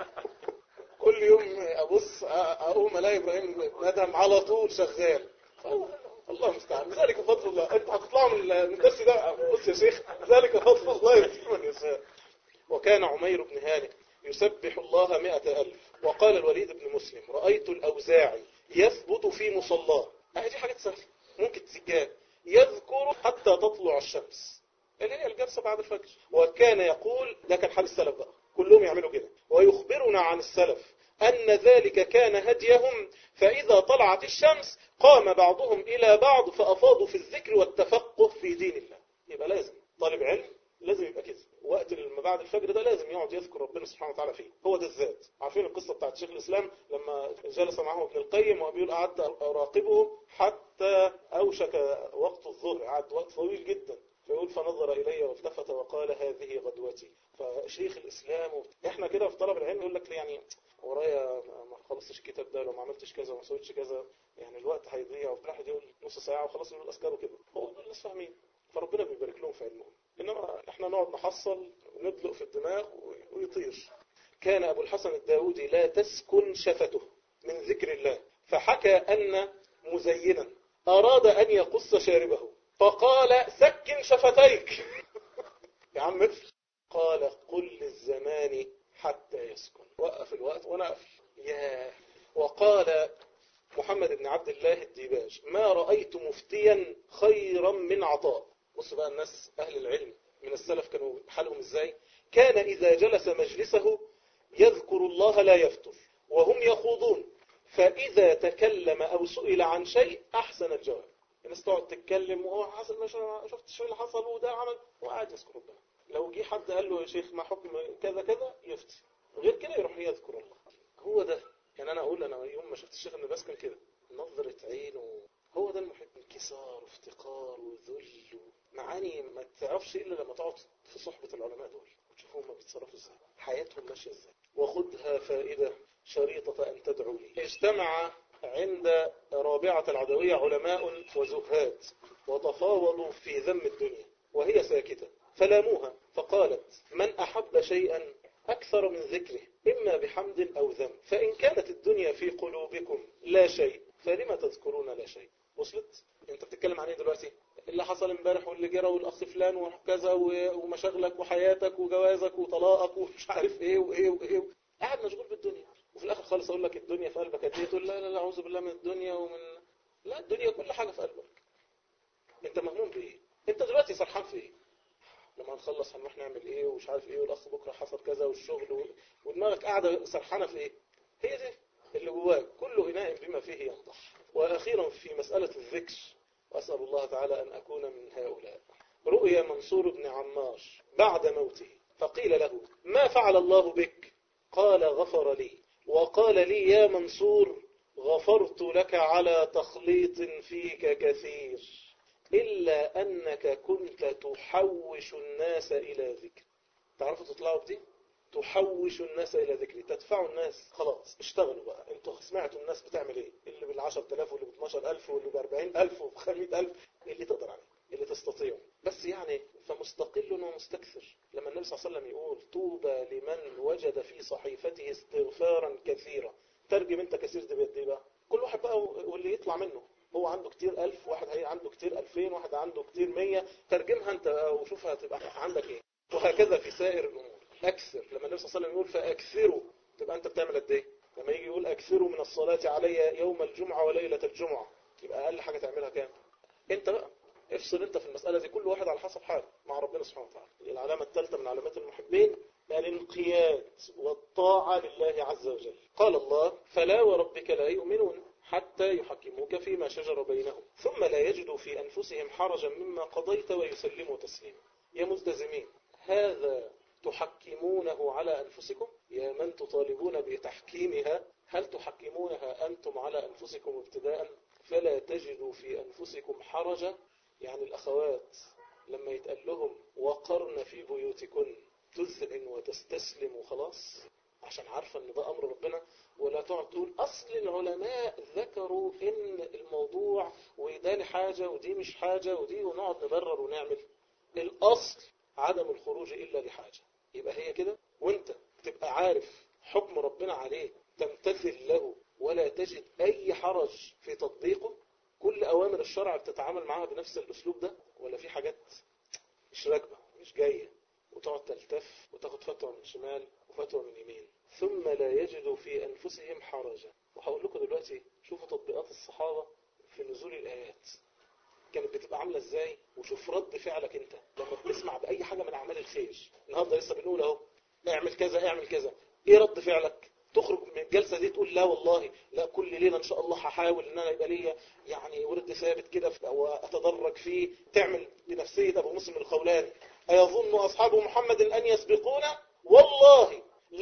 كل يوم أبص أقوم ألاقي إبراهيم بن أدهم على طول شغال. الله المستعان، ذلك فضل الله. أنت هتطلعوا من الدرس ده، بص يا شيخ ذلك فضل الله يؤتيه من يشاء. وكان عمير بن هانئ يسبح الله 100,000. وقال الوليد بن مسلم رأيت الأوزاعي يثبت في مصلاه، دي حاجات سهلة ممكن تسجل، يذكر حتى تطلع الشمس اللي هي الجلسة بعد الفجر. وكان يقول، ده كان حال السلف بقى كلهم يعملوا كده، ويخبرنا عن السلف أن ذلك كان هديهم، فإذا طلعت الشمس قام بعضهم إلى بعض فأفاضوا في الذكر والتفقه في دين الله. يبقى لازم طالب علم لازم يبقى كده، وقت ما بعد الفجر ده لازم يقعد يذكر ربنا سبحانه وتعالى فيه، هو ده الذات. عارفين القصة بتاعت شيخ الإسلام لما جلس معه ابن القيم وبيقول قعدت أراقبه حتى أوشك وقت الظهر، قعد وقت طويل جدا، فيقول فنظر إلي والتفت وقال هذه غدوتي. فشيخ الإسلام احنا كده في طلب العلم يقول لك يعني ورايا ما خلصتش الكتاب ده، لو ما عملتش كذا وما سويتش كذا يعني الوقت هيضيع، وواحد يقول نص ساعة وخلاص يقول أذكاره كده. هو الناس فاهمين، فربنا بيبارك لهم في علمهم. إنما احنا نقعد نحصل وندلق في الدماغ ويطير. كان أبو الحسن الداودي لا تسكن شفته من ذكر الله، فحكى أن مزينا أراد أن يقص شاربه فقال سكن شفتيك. يا عم اقفل. قال قل للزمان حتى يسكن، وقف الوقت وانا اقفل. وقال محمد بن عبد الله الديباج ما رأيت مفتيا خيرا من عطاء. بص بقى الناس أهل العلم من السلف كانوا حالهم ازاي. كان إذا جلس مجلسه يذكر الله لا يفتر وهم يخوضون، فإذا تكلم أو سئل عن شيء أحسن الجواب. الناس تقعد تتكلم وهو حصل ما شفت الشيء اللي حصل وده عمل وقاعد يذكر ربنا. لو جه حد قال له يا شيخ ما حكم كذا كذا يفتي، غير كده يروح يذكر الله. هو ده يعني أنا أقول أنا يوم ما شفت الشيخ ابن باز كان كده نظرة عينه، هو ده المحب، انكسار وافتقار وذل معاني ما تعرفش إلا لما تقعد في صحبة العلماء دول وتشوفهم ما بيتصرفوا ازاي، حياتهم ماشية ازاي. وخذها فائدة شريطة أن تدعو لي. اجتمع عند رابعة العدوية علماء وزهاد وتفاوضوا في ذم الدنيا وهي ساكتة، فلاموها فقالت من أحب شيئا أكثر من ذكره إما بحمد أو ذم، فإن كانت الدنيا في قلوبكم لا شيء فلما تذكرون لا شيء. وصلت؟ انت بتتكلم عن ايه دلوقتي؟ اللي حصل امبارح واللي جرى والاخ فلان وكذا ومشاغلك وحياتك وجوازك وطلاقك ومش عارف ايه وايه وايه، قاعد مشغول بالدنيا وفي الاخر خالص اقول لك الدنيا في قلبك قد ايه، تقول لا لا لا اعوذ بالله من الدنيا لا، الدنيا كل حاجه في قلبك. انت مهموم بايه؟ انت دلوقتي سرحان في ايه؟ لما هنخلص هنروح نعمل ايه ومش عارف ايه، والاخ بكره حصل كذا والشغل ودماغك قاعده سرحانه في ايه؟ هي دي اللي جواك. كل اناء بما فيه ينضح. واخيرا في مساله الذكر، واسال الله تعالى ان اكون من هؤلاء. رؤيا منصور بن عمار بعد موته، فقيل له ما فعل الله بك؟ قال غفر لي، وقال لي يا منصور غفرت لك على تخليط فيك كثير، إلا أنك كنت تحوش الناس إلى ذكر. تعرفوا تطلعوا بدي؟ تحوش الناس إلى ذكري، تدفعوا الناس. خلاص اشتغلوا بقى، انتوا سمعتوا الناس بتعمل ايه، اللي بال10,000 واللي ب12,000 واللي ب40,000 وب100,000، اللي تقدر عليه اللي تستطيعه. بس يعني فمستقل ومستكثر. لما النبي صلى الله عليه وسلم يقول طوبى لمن وجد في صحيفته استغفارا كثيرا، ترجم انت كثير دي بيد بقى كل واحد بقى واللي يطلع منه. هو عنده كتير 1000، واحد عنده كتير 2000، واحد عنده كتير 100. ترجمها انت وشوفها تبقى عندك ايه. وهكذا في سائر الامور. اكثر. لما النبي صلى الله عليه وسلم يقول فاكثروا، تبقى انت بتعمل قد ايه؟ لما يجي يقول اكثروا من الصلاة علي يوم الجمعة وليلة الجمعة، يبقى اقل حاجة تعملها كام؟ انت بقى افصل انت في المسألة دي، كل واحد على حسب حاله مع ربنا سبحانه وتعالى. العلامة الثالثة من علامات المحبين الانقياد والطاعة لله عز وجل. قال الله فلا وربك لا يؤمنون حتى يحكموك فيما شجر بينهم ثم لا يجدوا في أنفسهم حرجا مما قضيت ويسلموا تسليما. يا ملتزمين، هذا تحكمونه على أنفسكم؟ يا من تطالبون بتحكيمها، هل تحكمونها أنتم على أنفسكم ابتداء؟ فلا تجدوا في أنفسكم حرجا، يعني الأخوات لما يتقال لهم وقرن في بيوتكن تذعن وتستسلم وخلاص، عشان عارفة ان ده امر ربنا، ولا تقعد تقول اصل العلماء ذكروا ان الموضوع وده لحاجة ودي مش حاجة ودي، ونقعد نبرر ونعمل. الاصل عدم الخروج الا لحاجة. يبقى هي كده، وانت تبقى عارف حكم ربنا عليك تمتثل له ولا تجد اي حرج في تطبيقه. كل اوامر الشرع بتتعامل معها بنفس الاسلوب ده، ولا في حاجات مش راكبة مش جاية وتقعد تلتف وتاخد فتوى من شمال وفتوى من يمين؟ ثم لا يجدوا في أنفسهم حرجا. وهقول لكم دلوقتي شوفوا تطبيقات الصحابة في نزول الآيات كانت بتبقى عاملة ازاي، وشوف رد فعلك انت لما بتسمع بأي حاجة من أعمال الخير. النهارده لسه بنقول اهو اعمل كذا اعمل كذا، ايه رد فعلك؟ تخرج من الجلسة دي تقول لا والله لا، كل ليلة ان شاء الله هحاول ان انا يبقى ليا يعني ورد ثابت كده واتدرج فيه. تعمل بنفسية ابو مسلم الخولاني ايظن اصحاب محمد ان يسبقونا والله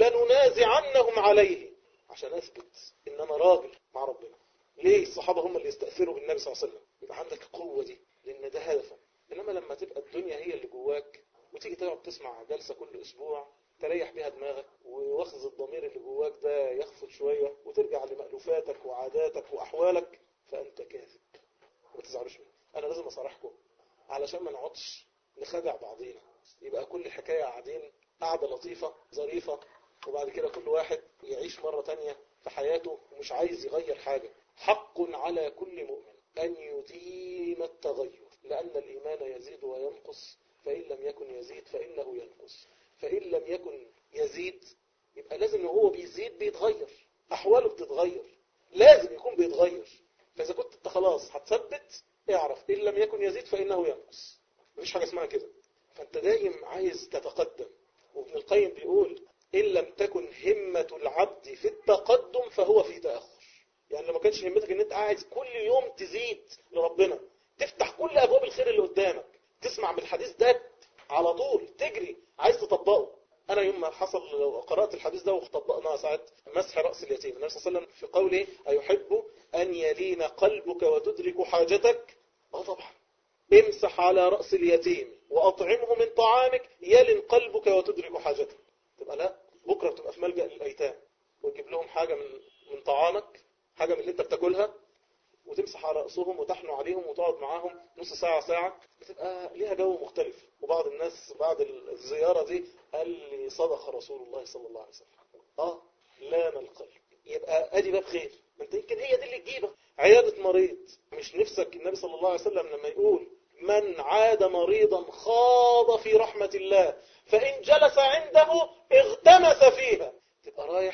لننازعنهم عليه، عشان اثبت ان انا راجل مع ربنا. ليه الصحابة هم اللي يستأثروا بالنبي صلى الله عليه وسلم؟ يبقى عندك القوة دي لان ده هدفك. انما لما تبقى الدنيا هي اللي جواك وتيجي تقعد تسمع جلسة كل اسبوع تريح بيها دماغك وواخذ الضمير اللي جواك ده يخفض شوية وترجع لمألوفاتك وعاداتك وأحوالك، فأنت كاذب. ما تزعلوش مني، أنا لازم أصارحكم علشان ما نقعدش نخدع بعضينا. يبقى كل حكاية قاعدين قاعدة لطيفة ظريفة، وبعد كده كل واحد يعيش مرة تانية في حياته ومش عايز يغير حاجة. حق على كل مؤمن أن يديم التغير، لأن الإيمان يزيد وينقص، فإن لم يكن يزيد فإنه ينقص. فإن لم يكن يزيد يبقى لازم هو بيزيد بيتغير، أحواله بتتغير، لازم يكون بيتغير. فإذا كنت انت خلاص هتثبت اعرف إن لم يكن يزيد فإنه ينقص، مفيش حاجة اسمها كده. فأنت دايم عايز تتقدم. وابن القيم بيقول إن لم تكن همة العبد في التقدم فهو في تأخر. يعني لو ما كانش همتك ان انت عايز كل يوم تزيد لربنا، تفتح كل أبواب الخير اللي قدامك، تسمع من الحديث ده على طول تجري عايز تطبقه. انا يوم ما حصل قرأت الحديث ده وطبقناه ساعة مسح رأس اليتيم، النبي صلى الله عليه وسلم في قوله أيحب أن يلين قلبك وتدرك حاجتك؟ طبعا امسح على رأس اليتيم وأطعمه من طعامك يلن قلبك وتدرك حاجتك. تبقى لا بكرة بتبقى في ملجأ للأيتام وتجيب لهم حاجة من طعامك، حاجة من اللي انت بتاكلها، وتمسح على رأسهم وتحنوا عليهم وتقعد معاهم نص ساعة ساعة، بتبقى ليها جو مختلف. وبعض الناس بعد الزيارة دي قال لي صدق رسول الله صلى الله عليه وسلم. لان القلب. يبقى ادي باب خير، ما انت يمكن هي دي اللي تجيبك. عيادة مريض، مش نفسك النبي صلى الله عليه وسلم لما يقول من عاد مريضا خاض في رحمة الله فإن جلس عنده اغتمس فيها، تبقى رايح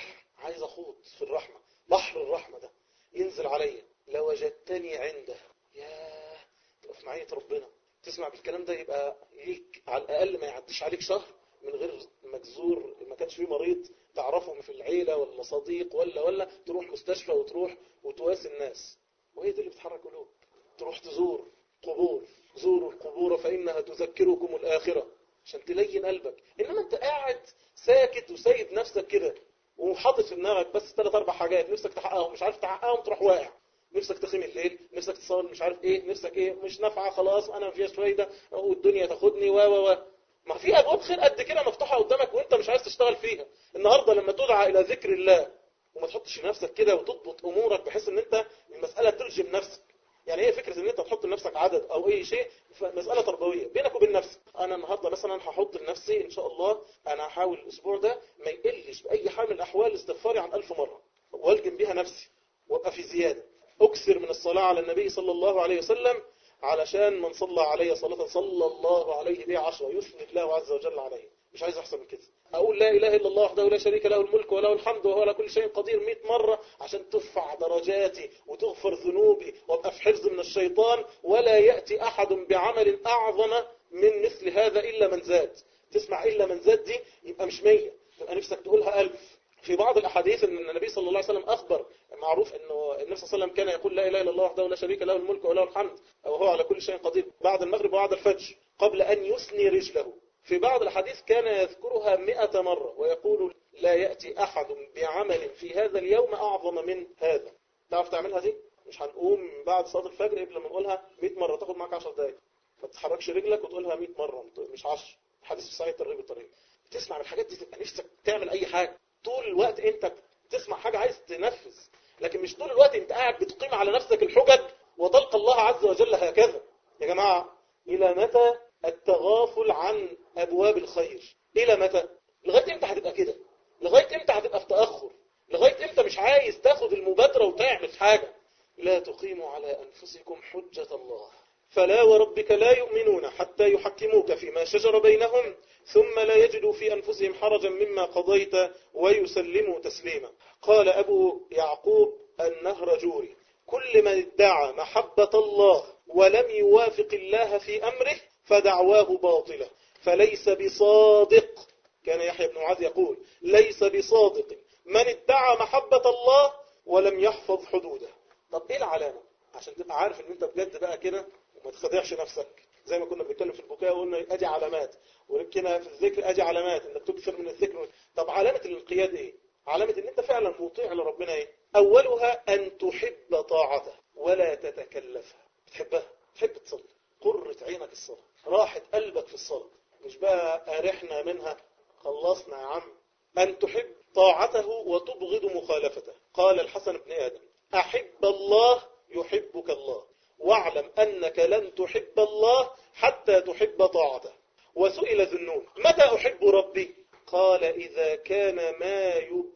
عايز أخوض في الرحمة، بحر الرحمة ده ينزل عليا، لوجدتني عنده. ياه، تقف معية ربنا تسمع بالكلام ده، يبقى ليك على الأقل ما يعديش عليك شهر من غير مجزور، ما كانش فيه مريض تعرفه في العيلة ولا صديق ولا تروح مستشفى وتروح وتواسي الناس. وهي دي اللي بتحرك قلوب. تروح تزور قبور، زوروا القبور فإنها تذكركم الآخرة، عشان تلين قلبك. إنما أنت قاعد ساكت وسايب نفسك كده، وحاطط في دماغك بس 3-4 حاجات نفسك تحققهم، مش عارف تحققهم تروح واقع. نفسك تقيم الليل، نفسك تصلي، مش عارف ايه، نفسك ايه، مش نافعه خلاص، انا ما فيهاش فايده، والدنيا تاخدني ما في ابواب خير قد كده مفتوحه قدامك وانت مش عايز تشتغل فيها. النهارده لما تدعى الى ذكر الله وما تحطش نفسك كده وتضبط امورك بحيث ان انت المساله تلجم نفسك. يعني ايه فكره ان انت تحط لنفسك عدد او اي شيء؟ مساله تربويه بينك وبين نفسك. انا النهارده مثلا هحط لنفسي ان شاء الله، انا هحاول الاسبوع ده ما يقلش باي حال من الاحوال استغفاري عن 1000 مره، والجم بيها نفسي وابقى في زياده. أكثر من الصلاة على النبي صلى الله عليه وسلم، علشان من صلى عليه صلاة صلى الله عليه بها 10 يثني الله عز وجل عليه. مش عايز أحسن من كده. أقول لا إله إلا الله وحده لا شريك له الملك وله الحمد وهو على كل شيء قدير 100 مرة، عشان ترفع درجاتي وتغفر ذنوبي وأبقى في حفظ من الشيطان. ولا يأتي أحد بعمل أعظم من مثل هذا إلا من زاد. تسمع إلا من زاد دي يبقى مش 100، تبقى نفسك تقولها 1000. في بعض الأحاديث أن النبي صلى الله عليه وسلم أخبر، معروف أنه النبي صلى الله عليه وسلم كان يقول لا إله إلا الله وحده لا شريك له الملك وله الحمد وهو على كل شيء قدير بعد المغرب وبعد الفجر قبل أن يثني رجله. في بعض الأحاديث كان يذكرها 100 مرة ويقول لا يأتي أحد بعمل في هذا اليوم أعظم من هذا. تعرف تعملها دي؟ مش هنقوم بعد صلاة الفجر قبل ما نقولها 100 مرة، تاخد معك 10 دقايق، ما تتحركش رجلك وتقولها 100 مرة، مش 10. حديث في صحيح الترغيب والترهيب. تسمع الحاجات دي تبقى نفسك تعمل أي حاجة. طول الوقت انت تسمع حاجة عايز تنفذ، لكن مش طول الوقت انت قاعد بتقيم على نفسك الحجج وتلقى الله عز وجل هكذا. يا جماعة، إلى متى التغافل عن أبواب الخير؟ إلى متى؟ لغاية امتى هتبقى كده؟ لغاية امتى هتبقى في تأخر؟ لغاية امتى مش عايز تاخد المبادرة وتعمل حاجة؟ لا تقيموا على أنفسكم حجة الله. فلا وربك لا يؤمنون حتى يحكموك فيما شجر بينهم ثم لا يجدوا في أنفسهم حرجا مما قضيت ويسلموا تسليما. قال أبو يعقوب النهرجوري كل من ادعى محبة الله ولم يوافق الله في أمره فدعواه باطلة فليس بصادق. كان يحيى بن معاذ يقول ليس بصادق من ادعى محبة الله ولم يحفظ حدوده. طب ايه العلامة عشان تبقى عارف ان انت بجد بقى كده وما تخدعش نفسك؟ زي ما كنا بنتكلم في البكاء وقلنا ادي علامات، ولكن في الذكر ادي علامات انك تكثر من الذكر. طب علامة الانقياد ايه؟ علامة ان انت فعلا مطيع لربنا ايه؟ اولها ان تحب طاعته ولا تتكلفها. تحبها، تحب تصلي، قرة عينك الصلاة، راحة قلبك في الصلاة، مش بقى ارحنا منها خلصنا يا عم. ان تحب طاعته وتبغض مخالفته. قال الحسن بن آدم أحب الله يحبك الله، واعلم أنك لن تحب الله حتى تحب طاعته. وسئل ذنون متى أحب ربي؟ قال إذا كان ما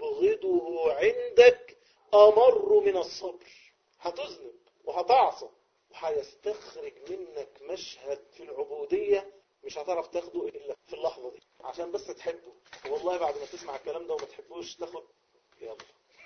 يبغضه عندك أمر من الصبر. هتذنب وهتعصى وهيستخرج منك مشهد في العبودية مش هتعرف تاخده إلا في اللحظة دي عشان بس تحبه. والله بعد ما تسمع الكلام ده وما تحبوش تاخد يلا.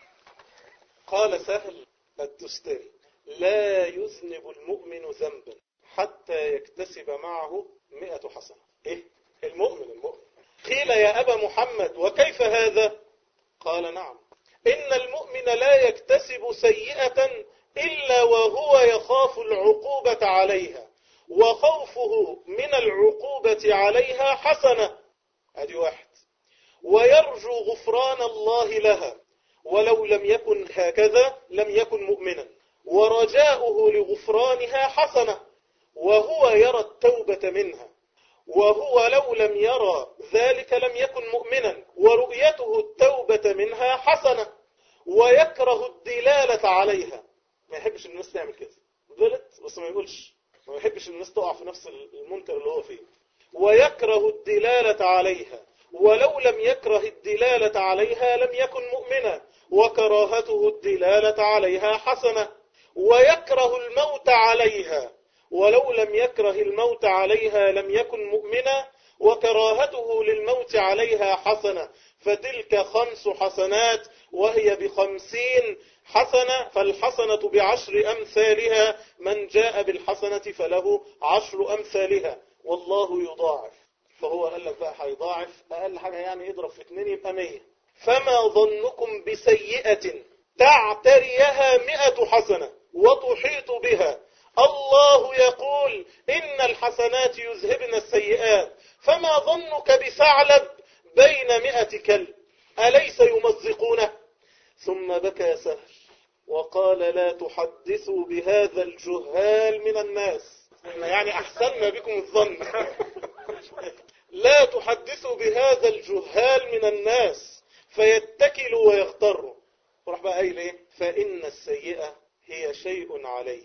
قال سهل التستري لا يذنب المؤمن ذنبا حتى يكتسب معه 100 حسنة. ايه المؤمن؟ قيل يا أبا محمد وكيف هذا؟ قال نعم، إن المؤمن لا يكتسب سيئة إلا وهو يخاف العقوبة عليها، وخوفه من العقوبة عليها حسنة، ادي واحد، ويرجو غفران الله لها، ولو لم يكن هكذا لم يكن مؤمنا، ورجاؤه لغفرانها حسنة، وهو يرى التوبة منها، وهو لو لم يرى ذلك لم يكن مؤمنا، ورؤيته التوبة منها حسنة، ويكره الدلالة عليها. ما يحبش الناس تعمل كده، غلط بس ما يقولش، ما يحبش الناس تقع في نفس المنكر اللي هو فيه. ويكره الدلالة عليها، ولو لم يكره الدلالة عليها لم يكن مؤمنا، وكراهته الدلالة عليها حسنة. ويكره الموت عليها، ولو لم يكره الموت عليها لم يكن مؤمنا، وكراهته للموت عليها حسنة. فتلك 5 حسنات وهي ب50 حسنة، فالحسنة ب10 أمثالها، من جاء بالحسنة فله 10 أمثالها والله يضاعف. فهو قال لك بقى هيضاعف أقل حاجة يعني اضرب في 2 يبقى 100. فما ظنكم بسيئة تعتريها 100 حسنة وتحيط بها. الله يقول إن الحسنات يذهبن السيئات، فما ظنك بثعلب بين 100 كلب أليس يمزقونه؟ ثم بكى سهل وقال لا تحدثوا بهذا الجهال من الناس. يعني أحسننا بكم الظن. لا تحدثوا بهذا الجهال من الناس فيتكلوا ويغتروا. وراح بقى قايل ايه؟ فإن السيئة هي شيء عليه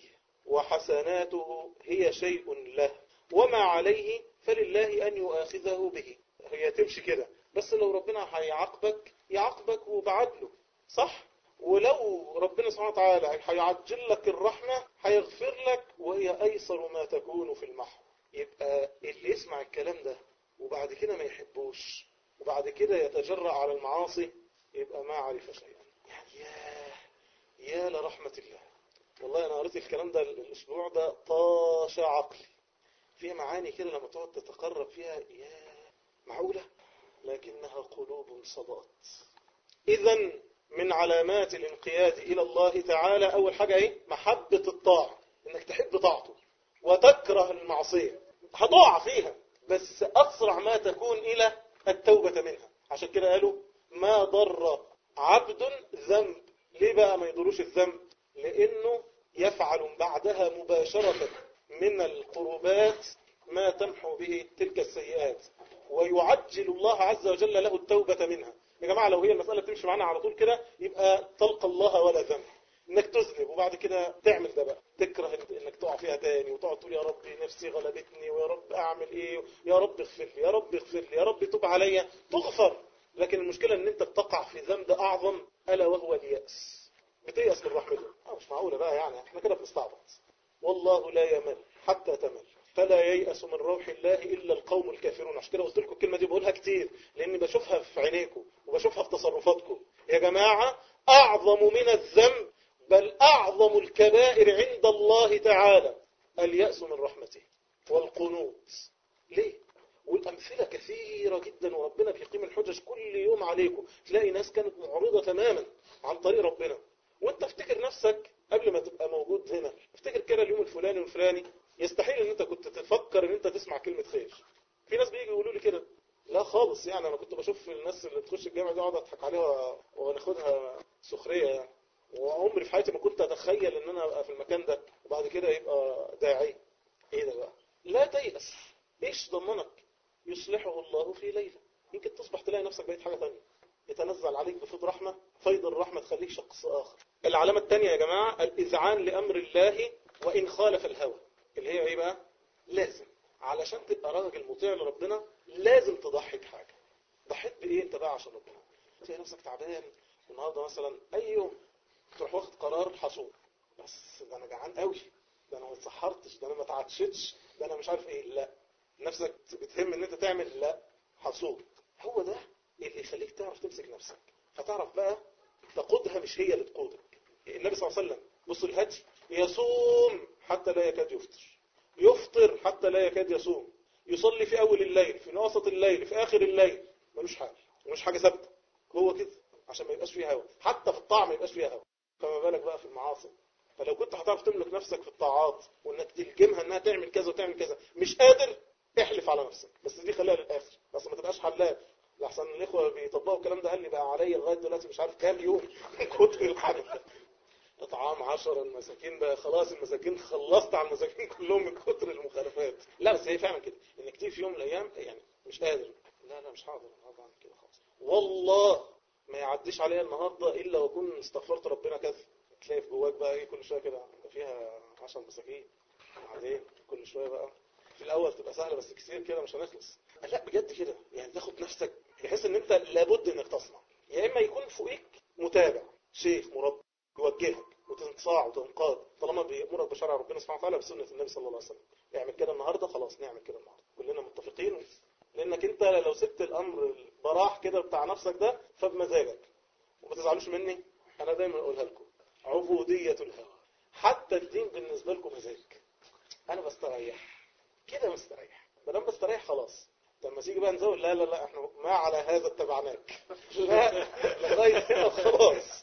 وحسناته هي شيء له وما عليه فلله أن يؤاخذه به. هي تمشي كده، بس لو ربنا هيعاقبك يعاقبك وبعدله، صح؟ ولو ربنا سبحانه وتعالى هيعجل لك الرحمة هيغفر لك وهي أيسر ما تكون في المحو. يبقى اللي يسمع الكلام ده وبعد كده ما يحبوش وبعد كده يتجرأ على المعاصي يبقى ما عرف شيئا. يعني يا لرحمة الله. والله أنا قريت الكلام ده الأسبوع ده طاش عقلي، فيها معاني كده لما تقعد تتقرب فيها يا معقولة، لكنها قلوب صدات. إذن من علامات الانقياد إلى الله تعالى أول حاجة إيه؟ محبة الطاعة، إنك تحب طاعته وتكره المعصية. هضاع فيها بس أسرع ما تكون إلى التوبة منها. عشان كده قالوا ما ضر عبد ذنب. ليه بقى ما يضروش الذنب؟ لأنه يفعل بعدها مباشرة من القربات ما تمحو به تلك السيئات ويعجل الله عز وجل له التوبة منها. يا جماعة لو هي المسألة تمشي معنا على طول كده يبقى تلقى الله ولا ذنب. انك تذنب وبعد كده تعمل ده بقى تكره انك تقع فيها تاني وتقعد تقول يا ربي نفسي غلبتني ويا رب اعمل ايه، يا رب اغفر لي، يا رب اغفر لي، يا رب توب عليا، تغفر. لكن المشكلة ان انت بتقع في ذنب اعظم الا وهو اليأس. بتيأس من رحمته. مش معقولة بقى يعني احنا كده بنستعبط. والله لا يمل حتى تمل فلا ييأس من روح الله إلا القوم الكافرون. عشان كده قلت لكم الكلمة دي بقولها كتير لأني بشوفها في عينيكم وبشوفها في تصرفاتكم. يا جماعة أعظم من الذنب بل أعظم الكبائر عند الله تعالى اليأس من رحمته والقنوط. ليه؟ والأمثلة كثيرة جدا وربنا بيقيم الحجج كل يوم عليكم. تلاقي ناس كانت معرضة تماما عن طريق ربنا وانت افتكر نفسك قبل ما تبقى موجود هنا. افتكر كده اليوم الفلاني والفلاني يستحيل ان انت كنت تفكر ان انت تسمع كلمة خير. في ناس بيجي يقولوا لي كده لا خالص، يعني انا كنت بشوف الناس اللي تخش الجامعة دي اقعد اضحك عليها وناخدها سخرية يعني، وعمري في حياتي ما كنت اتخيل ان انا ابقى في المكان ده وبعد كده يبقى داعي. ايه ده بقى؟ لا تيأس. ايش ضمنك يصلحه الله في ليلة؟ يمكن تصبح تلاقي نفسك بقيت حاجة تانية، يتنزل عليك بفيض رحمة، فيض الرحمة تخليك شخص آخر. العلامة الثانية يا جماعة الإذعان لأمر الله وإن خالف الهوى، اللي هي إيه بقى؟ لازم علشان تبقى راجل مطيع لربنا لازم تضحي بحاجة. ضحيت بإيه أنت بقى عشان ربنا؟ تلاقي نفسك تعبان النهارده مثلا أي يوم تروح واخد قرار حصول، بس ده أنا جعان قوي، ده أنا ما اتسحرتش، ده أنا ما اتعشتش، ده أنا مش عارف إيه. لا، نفسك بتهم إن أنت تعمل لا حصول. هو ده اللي يخليك تعرف تمسك نفسك، فتعرف بقى تقودها مش هي اللي تقودك. النبي صلى الله عليه وسلم بص الهدي يصوم حتى لا يكاد يفطر، يفطر حتى لا يكاد يصوم، يصلي في أول الليل، في وسط الليل، في آخر الليل، ملوش حاجة، ملوش حاجة ثابتة. هو كده عشان ما يبقاش فيها هوا، حتى في الطاعة ما يبقاش فيها هوا، فما بالك بقى في المعاصي. فلو كنت هتعرف تملك نفسك في الطاعات وانك تلجمها انها تعمل كذا وتعمل كذا، مش قادر احلف على نفسك، بس دي خليها للآخر، بس ما تبقاش حلاف. لحسن الإخوة بيطبقوا الكلام ده، قال لي بقى عليا لغاية دلوقتي مش عارف كام يوم من كتر الحلف. اطعام 10 المساكين بقى خلاص، المساكين خلصت على المساكين كلهم من كتر المخالفات. لا بس هي فعلا كده، انك تيجي في يوم من الايام يعني مش قادر، لا مش هقدر النهارده اعمل كده خالص، والله ما يعديش عليا النهارده الا واكون استغفرت ربنا كذا. تلاقي في جواك بقى ايه كل شويه كده فيها 10 مساكين بعدين كل شويه بقى. في الاول تبقى سهله بس كتير كده مش هنخلص. لا بجد كده يعني تاخد نفسك بحيث ان انت لابد انك تصنع، يا اما يكون فوقيك متابع شيخ مربي يوجهك وتنصاع وتنقاد طالما بيأمرك بشرع ربنا سبحانه وتعالى بسنة النبي صلى الله عليه وسلم. اعمل كده النهارده خلاص نعمل كده النهارده كلنا متفقين. لانك انت لو سبت الامر براح كده بتاع نفسك ده فبمزاجك. وما تزعلوش مني، انا دايما اقولها لكم، عبودية الهوى. حتى الدين بالنسبة لكم مزاج. انا بستريح كده، مستريح، مادام بستريح خلاص. لما تيجي بقى نزود، لا لا لا احنا ما على هذا اتبعناك لا، لغاية هنا خلاص.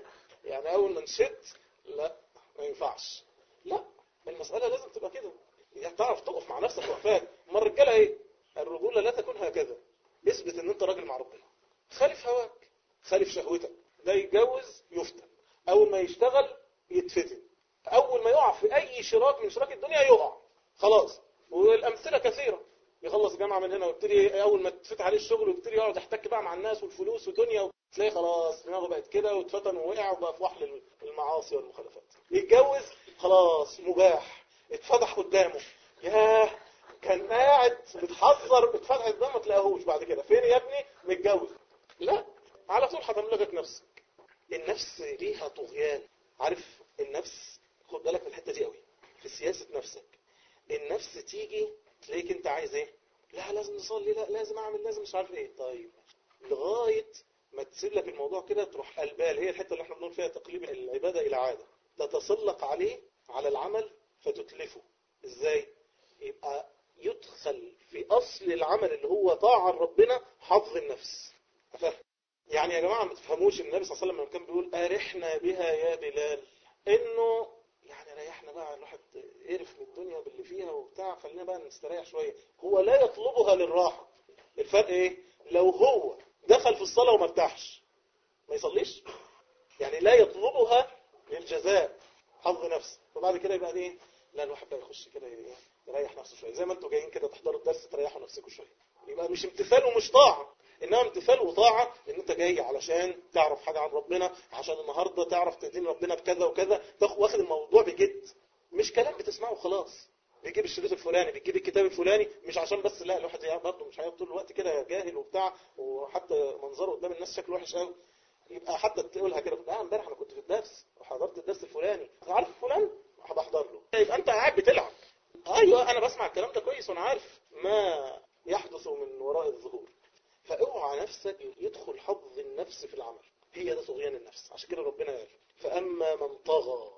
يعني اول ما نشد، لا ما ينفعش. لا، المسألة لازم تبقى كده، يعني تعرف تقف مع نفسك وقفات. ما الرجالة ايه؟ الرجولة لا تكون هكذا. اثبت ان انت راجل مع ربنا، خالف هواك، خالف شهوتك. ده يتجوز يفتن، اول ما يشتغل يتفتن، اول ما يقع في اي شراك من شراك الدنيا يقع خلاص. والامثله كثيره. يخلص جامعه من هنا ويبتدي اول ما تفتح عليه الشغل ويبتدي يقعد يحتك بقى مع الناس والفلوس والدنيا، تلاقيه خلاص دماغه بقت كده واتفتن ووقع وبقى في وحل المعاصي والمخالفات. يتجوز خلاص مباح، اتفضح قدامه، ياه كان قاعد بتحذر اتفتح قدامه ما تلاقيهوش بعد كده، فين يا ابني متجوز؟ لا، على طول هتملكك نفسك. النفس ليها طغيان. عارف النفس، خد بالك من الحته دي قوي في سياسه نفسك. النفس تيجي تلاقيك انت عايز ايه؟ لا لازم نصلي، لا لازم اعمل، لازم مش عارف ايه. طيب لغايه ما تسيب لك الموضوع كده، تروح قلبال. هي الحته اللي احنا بنقول فيها تقليب العباده الى عاده، تتسلق عليه على العمل فتتلفه. ازاي؟ يبقى يدخل في اصل العمل اللي هو طاعه ربنا حظ النفس. فاهم؟ يعني يا جماعه ما تفهموش النبي صلى الله عليه وسلم لما كان بيقول ارحنا بها يا بلال، انه يعني ريحنا بقى، الواحد قرف من الدنيا باللي فيها وبتاع، خلينا بقى نستريح شويه. هو لا يطلبها للراحه. الفرق ايه؟ لو هو دخل في الصلاه وما ارتاحش ما يصليش. يعني لا يطلبها للجزاء، حظ نفس. فبعد كده يبقى ايه؟ لا الواحد بقى يخش كده يريح نفسه شويه، زي ما انتوا جايين كده تحضروا الدرس تريحوا نفسكم شويه. يبقى مش امتثال ومش طاعه، انما امتثال وطاعه، ان انت جاي علشان تعرف حاجه عن ربنا، عشان النهارده تعرف تدين ربنا بكذا وكذا، واخد الموضوع بجد، مش كلام بتسمعه خلاص. بتجيب الشريط الفلاني، بتجيب الكتاب الفلاني، مش عشان بس لا الواحد برضه مش هيقعد طول الوقت كده جاهل وبتاع، وحتى منظره قدام الناس شكله وحش قوي. يبقى حتى تقولها كده، امبارح انا كنت في الدرس وحضرت الدرس الفلاني، عارف فلان بحضر له. يبقى انت قاعد بتلعب. ايوه انا بسمع الكلام ده كويس وانا عارف ما يحدث من وراء الظهور. فاوعى نفسك يدخل حظ النفس في العمل، هي ده طغيان النفس. عشان كده ربنا قال فاما من طغى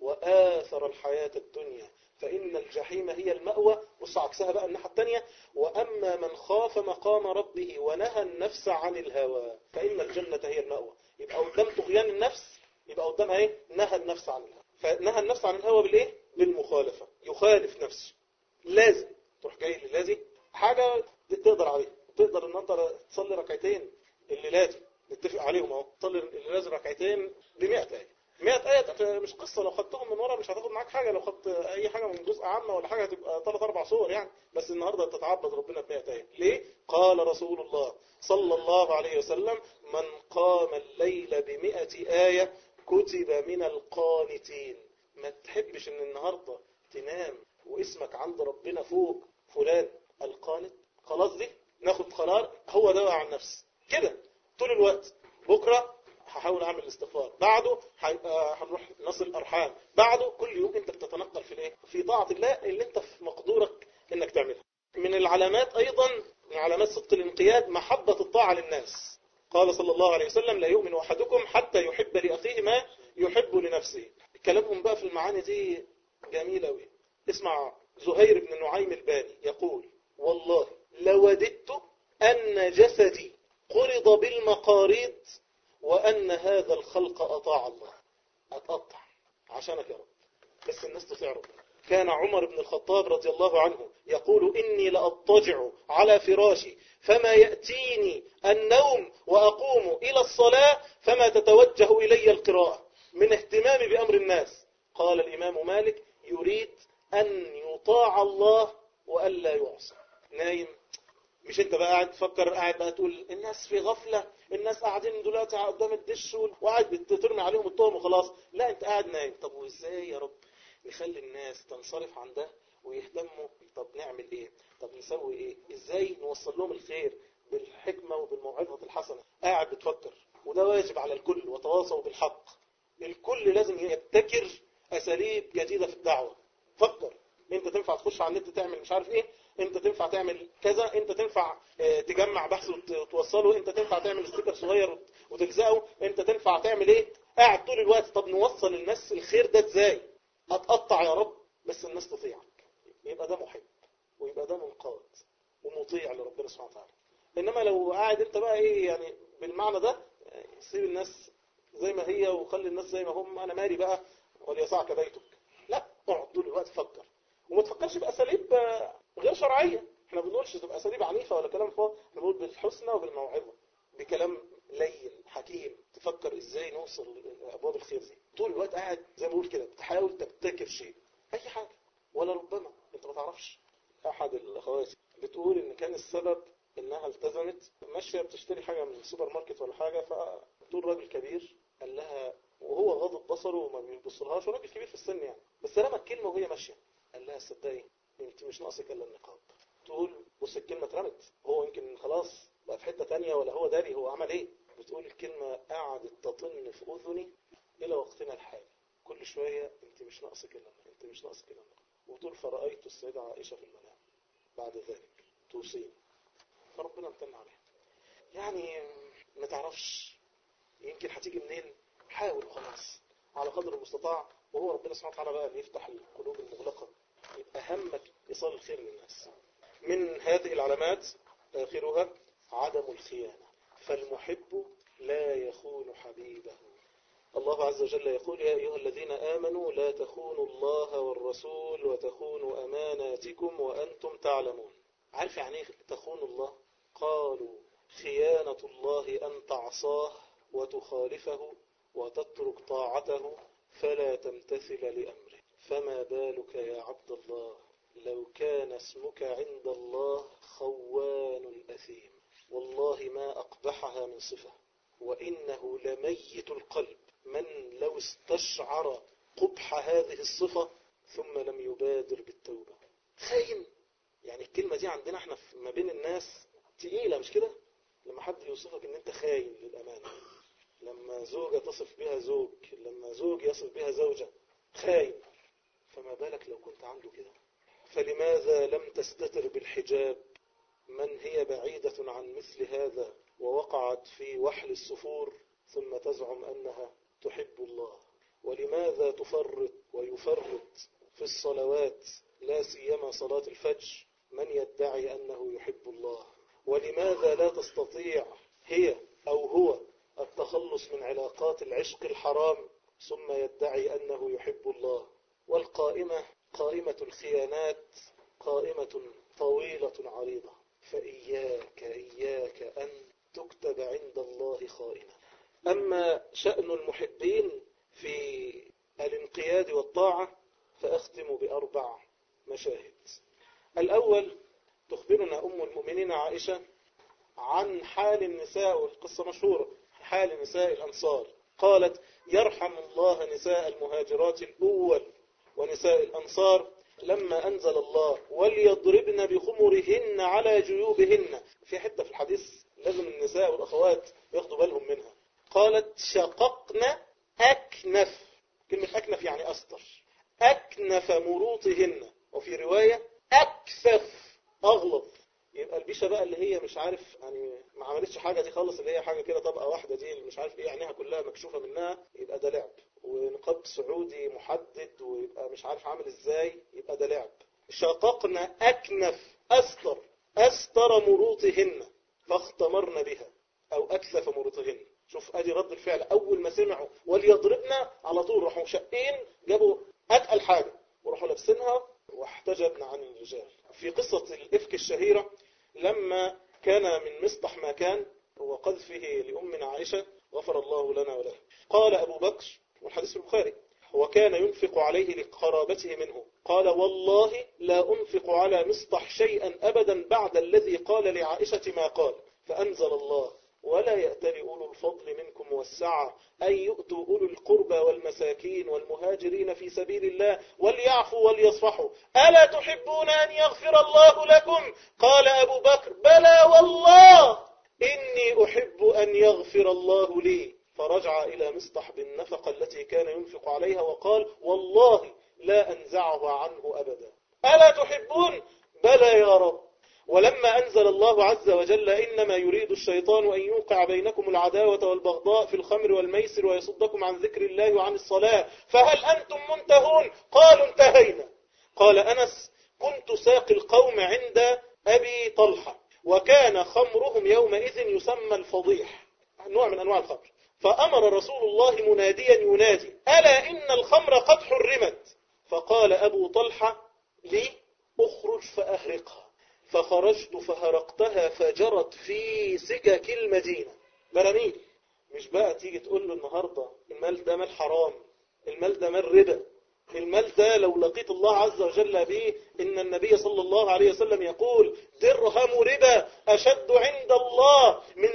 واثر الحياه الدنيا فان الجحيم هي المأوى. بص عكسها بقى الناحيه الثانيه، واما من خاف مقام ربه ونهى النفس عن الهوى فان الجنه هي المأوى. يبقى قدام طغيان النفس، يبقى قدامها ايه؟ نهى النفس عن الهوى. فنهى النفس عن الهوى بالايه؟ بالمخالفه، يخالف نفسه. لازم تروح جاي للذي حاجه تقدر عليها، تقدر ان انت تصلي ركعتين اللي لازم نتفق عليهم اهو، تصلي اللي لازم ركعتين ب100 آية. 100 آية مش قصة، لو خدتهم من ورا مش هتاخد معاك حاجة، لو خدت أي حاجة من جزء عامة ولا حاجة هتبقى 3-4 صور يعني. بس النهاردة تتعبد ربنا ب100 آية. ليه؟ قال رسول الله صلى الله عليه وسلم من قام الليل ب100 آية كتب من القانتين. ما تحبش ان النهاردة تنام واسمك عند ربنا فوق فلان القانت. خلاص دي ناخد قرار، هو ده عن نفس كده طول الوقت. بكرة هحاول اعمل الاستغفار، بعده هنروح نصل ارحام، بعده كل يوم انت بتتنقل في الايه؟ في طاعة الله اللي انت في مقدورك انك تعملها. من العلامات ايضا، من علامات صدق الانقياد محبة الطاعة للناس. قال صلى الله عليه وسلم لا يؤمن احدكم حتى يحب لاخيه ما يحب لنفسه. كلامهم بقى في المعاني دي جميلة قوي. اسمع زهير بن نعيم الباني يقول والله لوددت أن جسدي قرض بالمقاريض وأن هذا الخلق أطاع الله. أتقطع عشانك يا رب، بس الناس تطيع ربنا. كان عمر بن الخطاب رضي الله عنه يقول إني لأضطجع على فراشي فما يأتيني النوم وأقوم إلى الصلاة فما تتوجه إلي القراءة من اهتمامي بأمر الناس. قال الإمام مالك يريد أن يطاع الله وألا يعصى. نايم، مش انت بقى قاعد تفكر، قاعد بقى تقول الناس في غفلة، الناس قاعدين دلوقتي قدام الدش وقاعد بترمي عليهم التهم وخلاص. لا انت قاعد نايم. طب وازاي يا رب نخلي الناس تنصرف عن ده ويهتموا؟ طب نعمل ايه؟ طب نسوي ايه؟ ازاي نوصل لهم الخير بالحكمة وبالموعظة الحسنة؟ قاعد بتفكر، وده واجب على الكل. وتواصوا بالحق. الكل لازم يبتكر اساليب جديدة في الدعوة. فكر انت تنفع تخش على النت تعمل مش عارف ايه، انت تنفع تعمل كذا، انت تنفع تجمع بحث وتوصله، انت تنفع تعمل ستيكر صغير وتلزقه، انت تنفع تعمل ايه. قاعد طول الوقت. طب نوصل للناس الخير ده ازاي؟ هتقطع يا رب بس الناس تطيعك، يبقى ده محب ويبقى ده منقاد ومطيع لربنا سبحانه وتعالى. انما لو قاعد انت بقى ايه يعني بالمعنى ده، سيب الناس زي ما هي وخلي الناس زي ما هم، انا مالي بقى وليسعك بيتك. لا، اقعد طول الوقت فكر، وما تفكرش باساليب غير شرعيه. احنا ما بنقولش تبقى اساليب عنيفه ولا كلام فاضي، احنا بنقول بالحسنى وبالموعظه، بكلام لين حكيم، تفكر ازاي نوصل لابواب الخير دي. طول الوقت قاعد زي ما بقول كده بتحاول تبتكر شيء، اي حاجه، ولا ربما انت ما تعرفش. احد الاخوات بتقول ان كان السبب انها التزمت ماشيه بتشتري حاجه من السوبر ماركت ولا حاجه، فطول راجل كبير قال لها وهو غاضب بصره وما بيبصلهاش، وراجل كبير في السن يعني، بس رمى الكلمه وهي ماشيه، قال لها صدقي انت مش ناقصك الا النقاب. تقول بص الكلمه اترمت، هو يمكن خلاص بقى في حته ثانيه ولا هو داري هو عمل ايه. بتقول الكلمه قعدت تطن في اذني الى وقتنا الحالي، كل شويه انت مش ناقصك الا النقاب، انت مش ناقصك الا النقاب. وتقول فرأيت السيدة عائشة في المنام بعد ذلك توصين، فربنا امتن عليها. يعني ما تعرفش يمكن هتيجي منين، حاول خلاص على قدر المستطاع، وهو ربنا سبحانه وتعالى بقى اللي يفتح القلوب المغلقة. يبقى همك إيصال الخير للناس. من هذه العلامات آخرها عدم الخيانة، فالمحب لا يخون حبيبه. الله عز وجل يقول يا أيها الذين آمنوا لا تخونوا الله والرسول وتخونوا أماناتكم وأنتم تعلمون. عارف يعني ايه تخونوا الله؟ قالوا خيانة الله أن تعصاه وتخالفه وتترك طاعته فلا تمتثل لأمره. فما بالك يا عبد الله لو كان اسمك عند الله خوان أثيم. والله ما أقبحها من صفة، وإنه لميت القلب من لو استشعر قبح هذه الصفة ثم لم يبادر بالتوبة. خاين، يعني الكلمة دي عندنا احنا ما بين الناس تقيلة مش كده؟ لما حد يوصفك ان انت خاين للأمانة، لما زوجة تصف بها زوج، لما زوج يصف بها زوجة خاين، فما بالك لو كنت عنده كده. فلماذا لم تستتر بالحجاب من هي بعيدة عن مثل هذا ووقعت في وحل السفور ثم تزعم أنها تحب الله؟ ولماذا تفرط ويفرط في الصلوات لا سيما صلاة الفجر من يدعي أنه يحب الله؟ ولماذا لا تستطيع هي أو هو التخلص من علاقات العشق الحرام ثم يدعي أنه يحب الله؟ والقائمة قائمة الخيانات قائمة طويلة عريضة، فإياك أن تكتب عند الله خائنة. أما شأن المحبين في الانقياد والطاعة فأختم بأربع مشاهد. الأول تخبرنا أم المؤمنين عائشة عن حال النساء، والقصة مشهورة، حال نساء الأنصار. قالت يرحم الله نساء المهاجرات الأول ونساء الأنصار لما أنزل الله وليضربن بخمرهن على جيوبهن. في حتة في الحديث لازم النساء والأخوات ياخدوا بالهم منها. قالت شققن أكنف، كلمة أكنف يعني أستر، أكنف مروطهن، وفي رواية أكثف أغلظ. يبقى البيشة بقى اللي هي مش عارف يعني ما عملتش حاجة دي خالص، اللي هي حاجة كده طبقة واحدة دي اللي مش عارف ايه عينيها كلها مكشوفة منها، يبقى ده لعب. ونقاب سعودي محدد ويبقى مش عارف عامل ازاي، يبقى ده لعب. شققنا أكنف أستر مروطهن فاختمرن بها أو أكثف مروطهن. شوف ادي رد الفعل، أول ما سمعوا وليضربنا على طول راحوا شقين جابوا أتقل حاجة وراحوا لابسينها واحتجبنا عن الرجال. في قصة الإفك الشهيرة لما كان من مصطح ما كان وقذفه لأمنا عائشة غفر الله لنا وله، قال أبو بكر والحديث في البخاري وكان ينفق عليه لقرابته منه، قال والله لا أنفق على مصطح شيئا أبدا بعد الذي قال لعائشة ما قال. فأنزل الله ولا يأتل أولو الفضل منكم والسعة أن يؤتوا أولو القربى والمساكين والمهاجرين في سبيل الله وليعفوا وليصفحوا ألا تحبون أن يغفر الله لكم؟ قال أبو بكر بلى والله إني أحب أن يغفر الله لي. فرجع إلى مصطح بالنفقة التي كان ينفق عليها وقال والله لا أنزعها عنه أبدا. ألا تحبون؟ بلى يا رب. ولما أنزل الله عز وجل إنما يريد الشيطان أن يوقع بينكم العداوة والبغضاء في الخمر والميسر ويصدكم عن ذكر الله وعن الصلاة فهل أنتم منتهون؟ قالوا انتهينا. قال أنس كنت ساقي القوم عند أبي طلحة وكان خمرهم يومئذ يسمى الفضيح، نوع من أنواع الخمر، فأمر رسول الله مناديا ينادي ألا إن الخمر قد حرمت. فقال أبو طلحة لي أخرج فأهرقها، فخرجت فهرقتها فجرت في سكك المدينة براميل. مش بقى تيجي تقول له النهاردة المال ده مال حرام، المال ده مال ربا، المال ده لو لقيت الله عز وجل به إن النبي صلى الله عليه وسلم يقول درهم ربا أشد عند الله من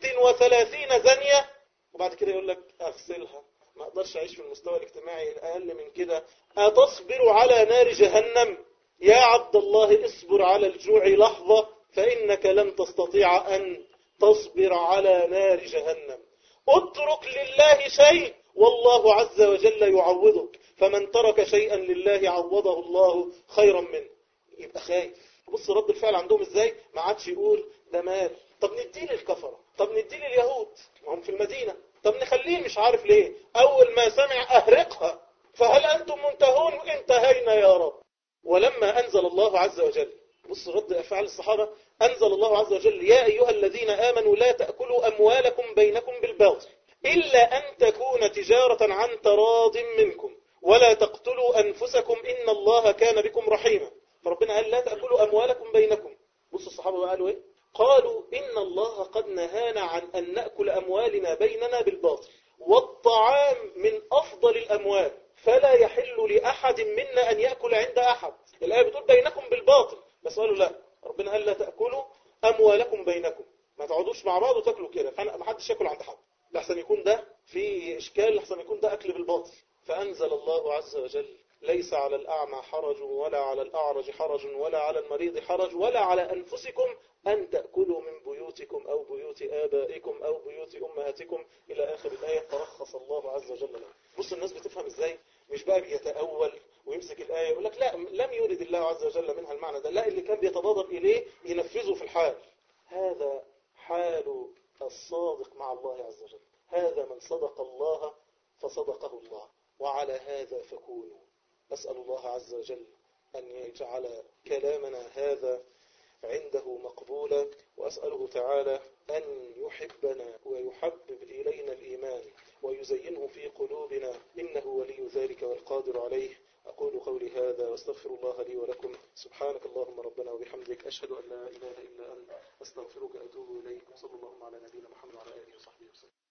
36 زنية، وبعد كده يقول لك أغسلها، ما أقدرش أعيش في المستوى الاجتماعي الأقل من كده، أتصبر على نار جهنم؟ يا عبد الله اصبر على الجوع لحظة فإنك لن تستطيع أن تصبر على نار جهنم. اترك لله شيء والله عز وجل يعوضك، فمن ترك شيئا لله عوضه الله خيرا منه. يبقى خايف. بص رد الفعل عندهم ازاي، ما عادش يقول ده مال، طب نديه للكفرة، طب نديه لليهود هم في المدينة، طب نخليه مش عارف ليه، اول ما سمع اهرقها فهل انتم منتهون؟ انتهينا يا رب. ولما انزل الله عز وجل، بص رد افعال الصحابة، انزل الله عز وجل يا ايها الذين امنوا لا تأكلوا اموالكم بينكم بالباطل الا ان تكون تجارة عن تراض منكم ولا تقتلوا انفسكم ان الله كان بكم رحيما. فربنا قال لا تأكلوا اموالكم بينكم. بص الصحابة قالوا ايه؟ قالوا إن الله قد نهانا عن أن نأكل أموالنا بيننا بالباطل والطعام من أفضل الأموال فلا يحل لأحد منا أن يأكل عند أحد. الآية بتقول بينكم بالباطل، بس قالوا لا، ربنا قال لا تأكلوا أموالكم بينكم، ما تقعدوش مع بعض وتأكلوا كده، فما حدش يأكل عند حد لحسن يكون ده في إشكال، لحسن يكون ده أكل بالباطل. فأنزل الله عز وجل ليس على الأعمى حرج ولا على الأعرج حرج ولا على المريض حرج ولا على أنفسكم أن تأكلوا من بيوتكم أو بيوت آبائكم أو بيوت أمهاتكم إلى آخر الآية، فرخص الله عز وجل له. بص الناس بتفهم إزاي، مش بقى بيتأول ويمسك الآية يقول لك لا لم يرد الله عز وجل منها المعنى ده، لا اللي كان بيتبادر إليه ينفذه في الحال. هذا حال الصادق مع الله عز وجل، هذا من صدق الله فصدقه الله، وعلى هذا فكونوا. أسأل الله عز وجل أن يجعل كلامنا هذا عنده مقبولا، وأسأله تعالى أن يحبنا ويحبب إلينا الإيمان ويزينه في قلوبنا إنه ولي ذلك والقادر عليه. أقول قولي هذا واستغفر الله لي ولكم. سبحانك اللهم ربنا وبحمدك أشهد أن لا إله إلا أنت أستغفرك أتوب إليك. صلى الله على نبينا محمد وعلى آله وصحبه وسلم.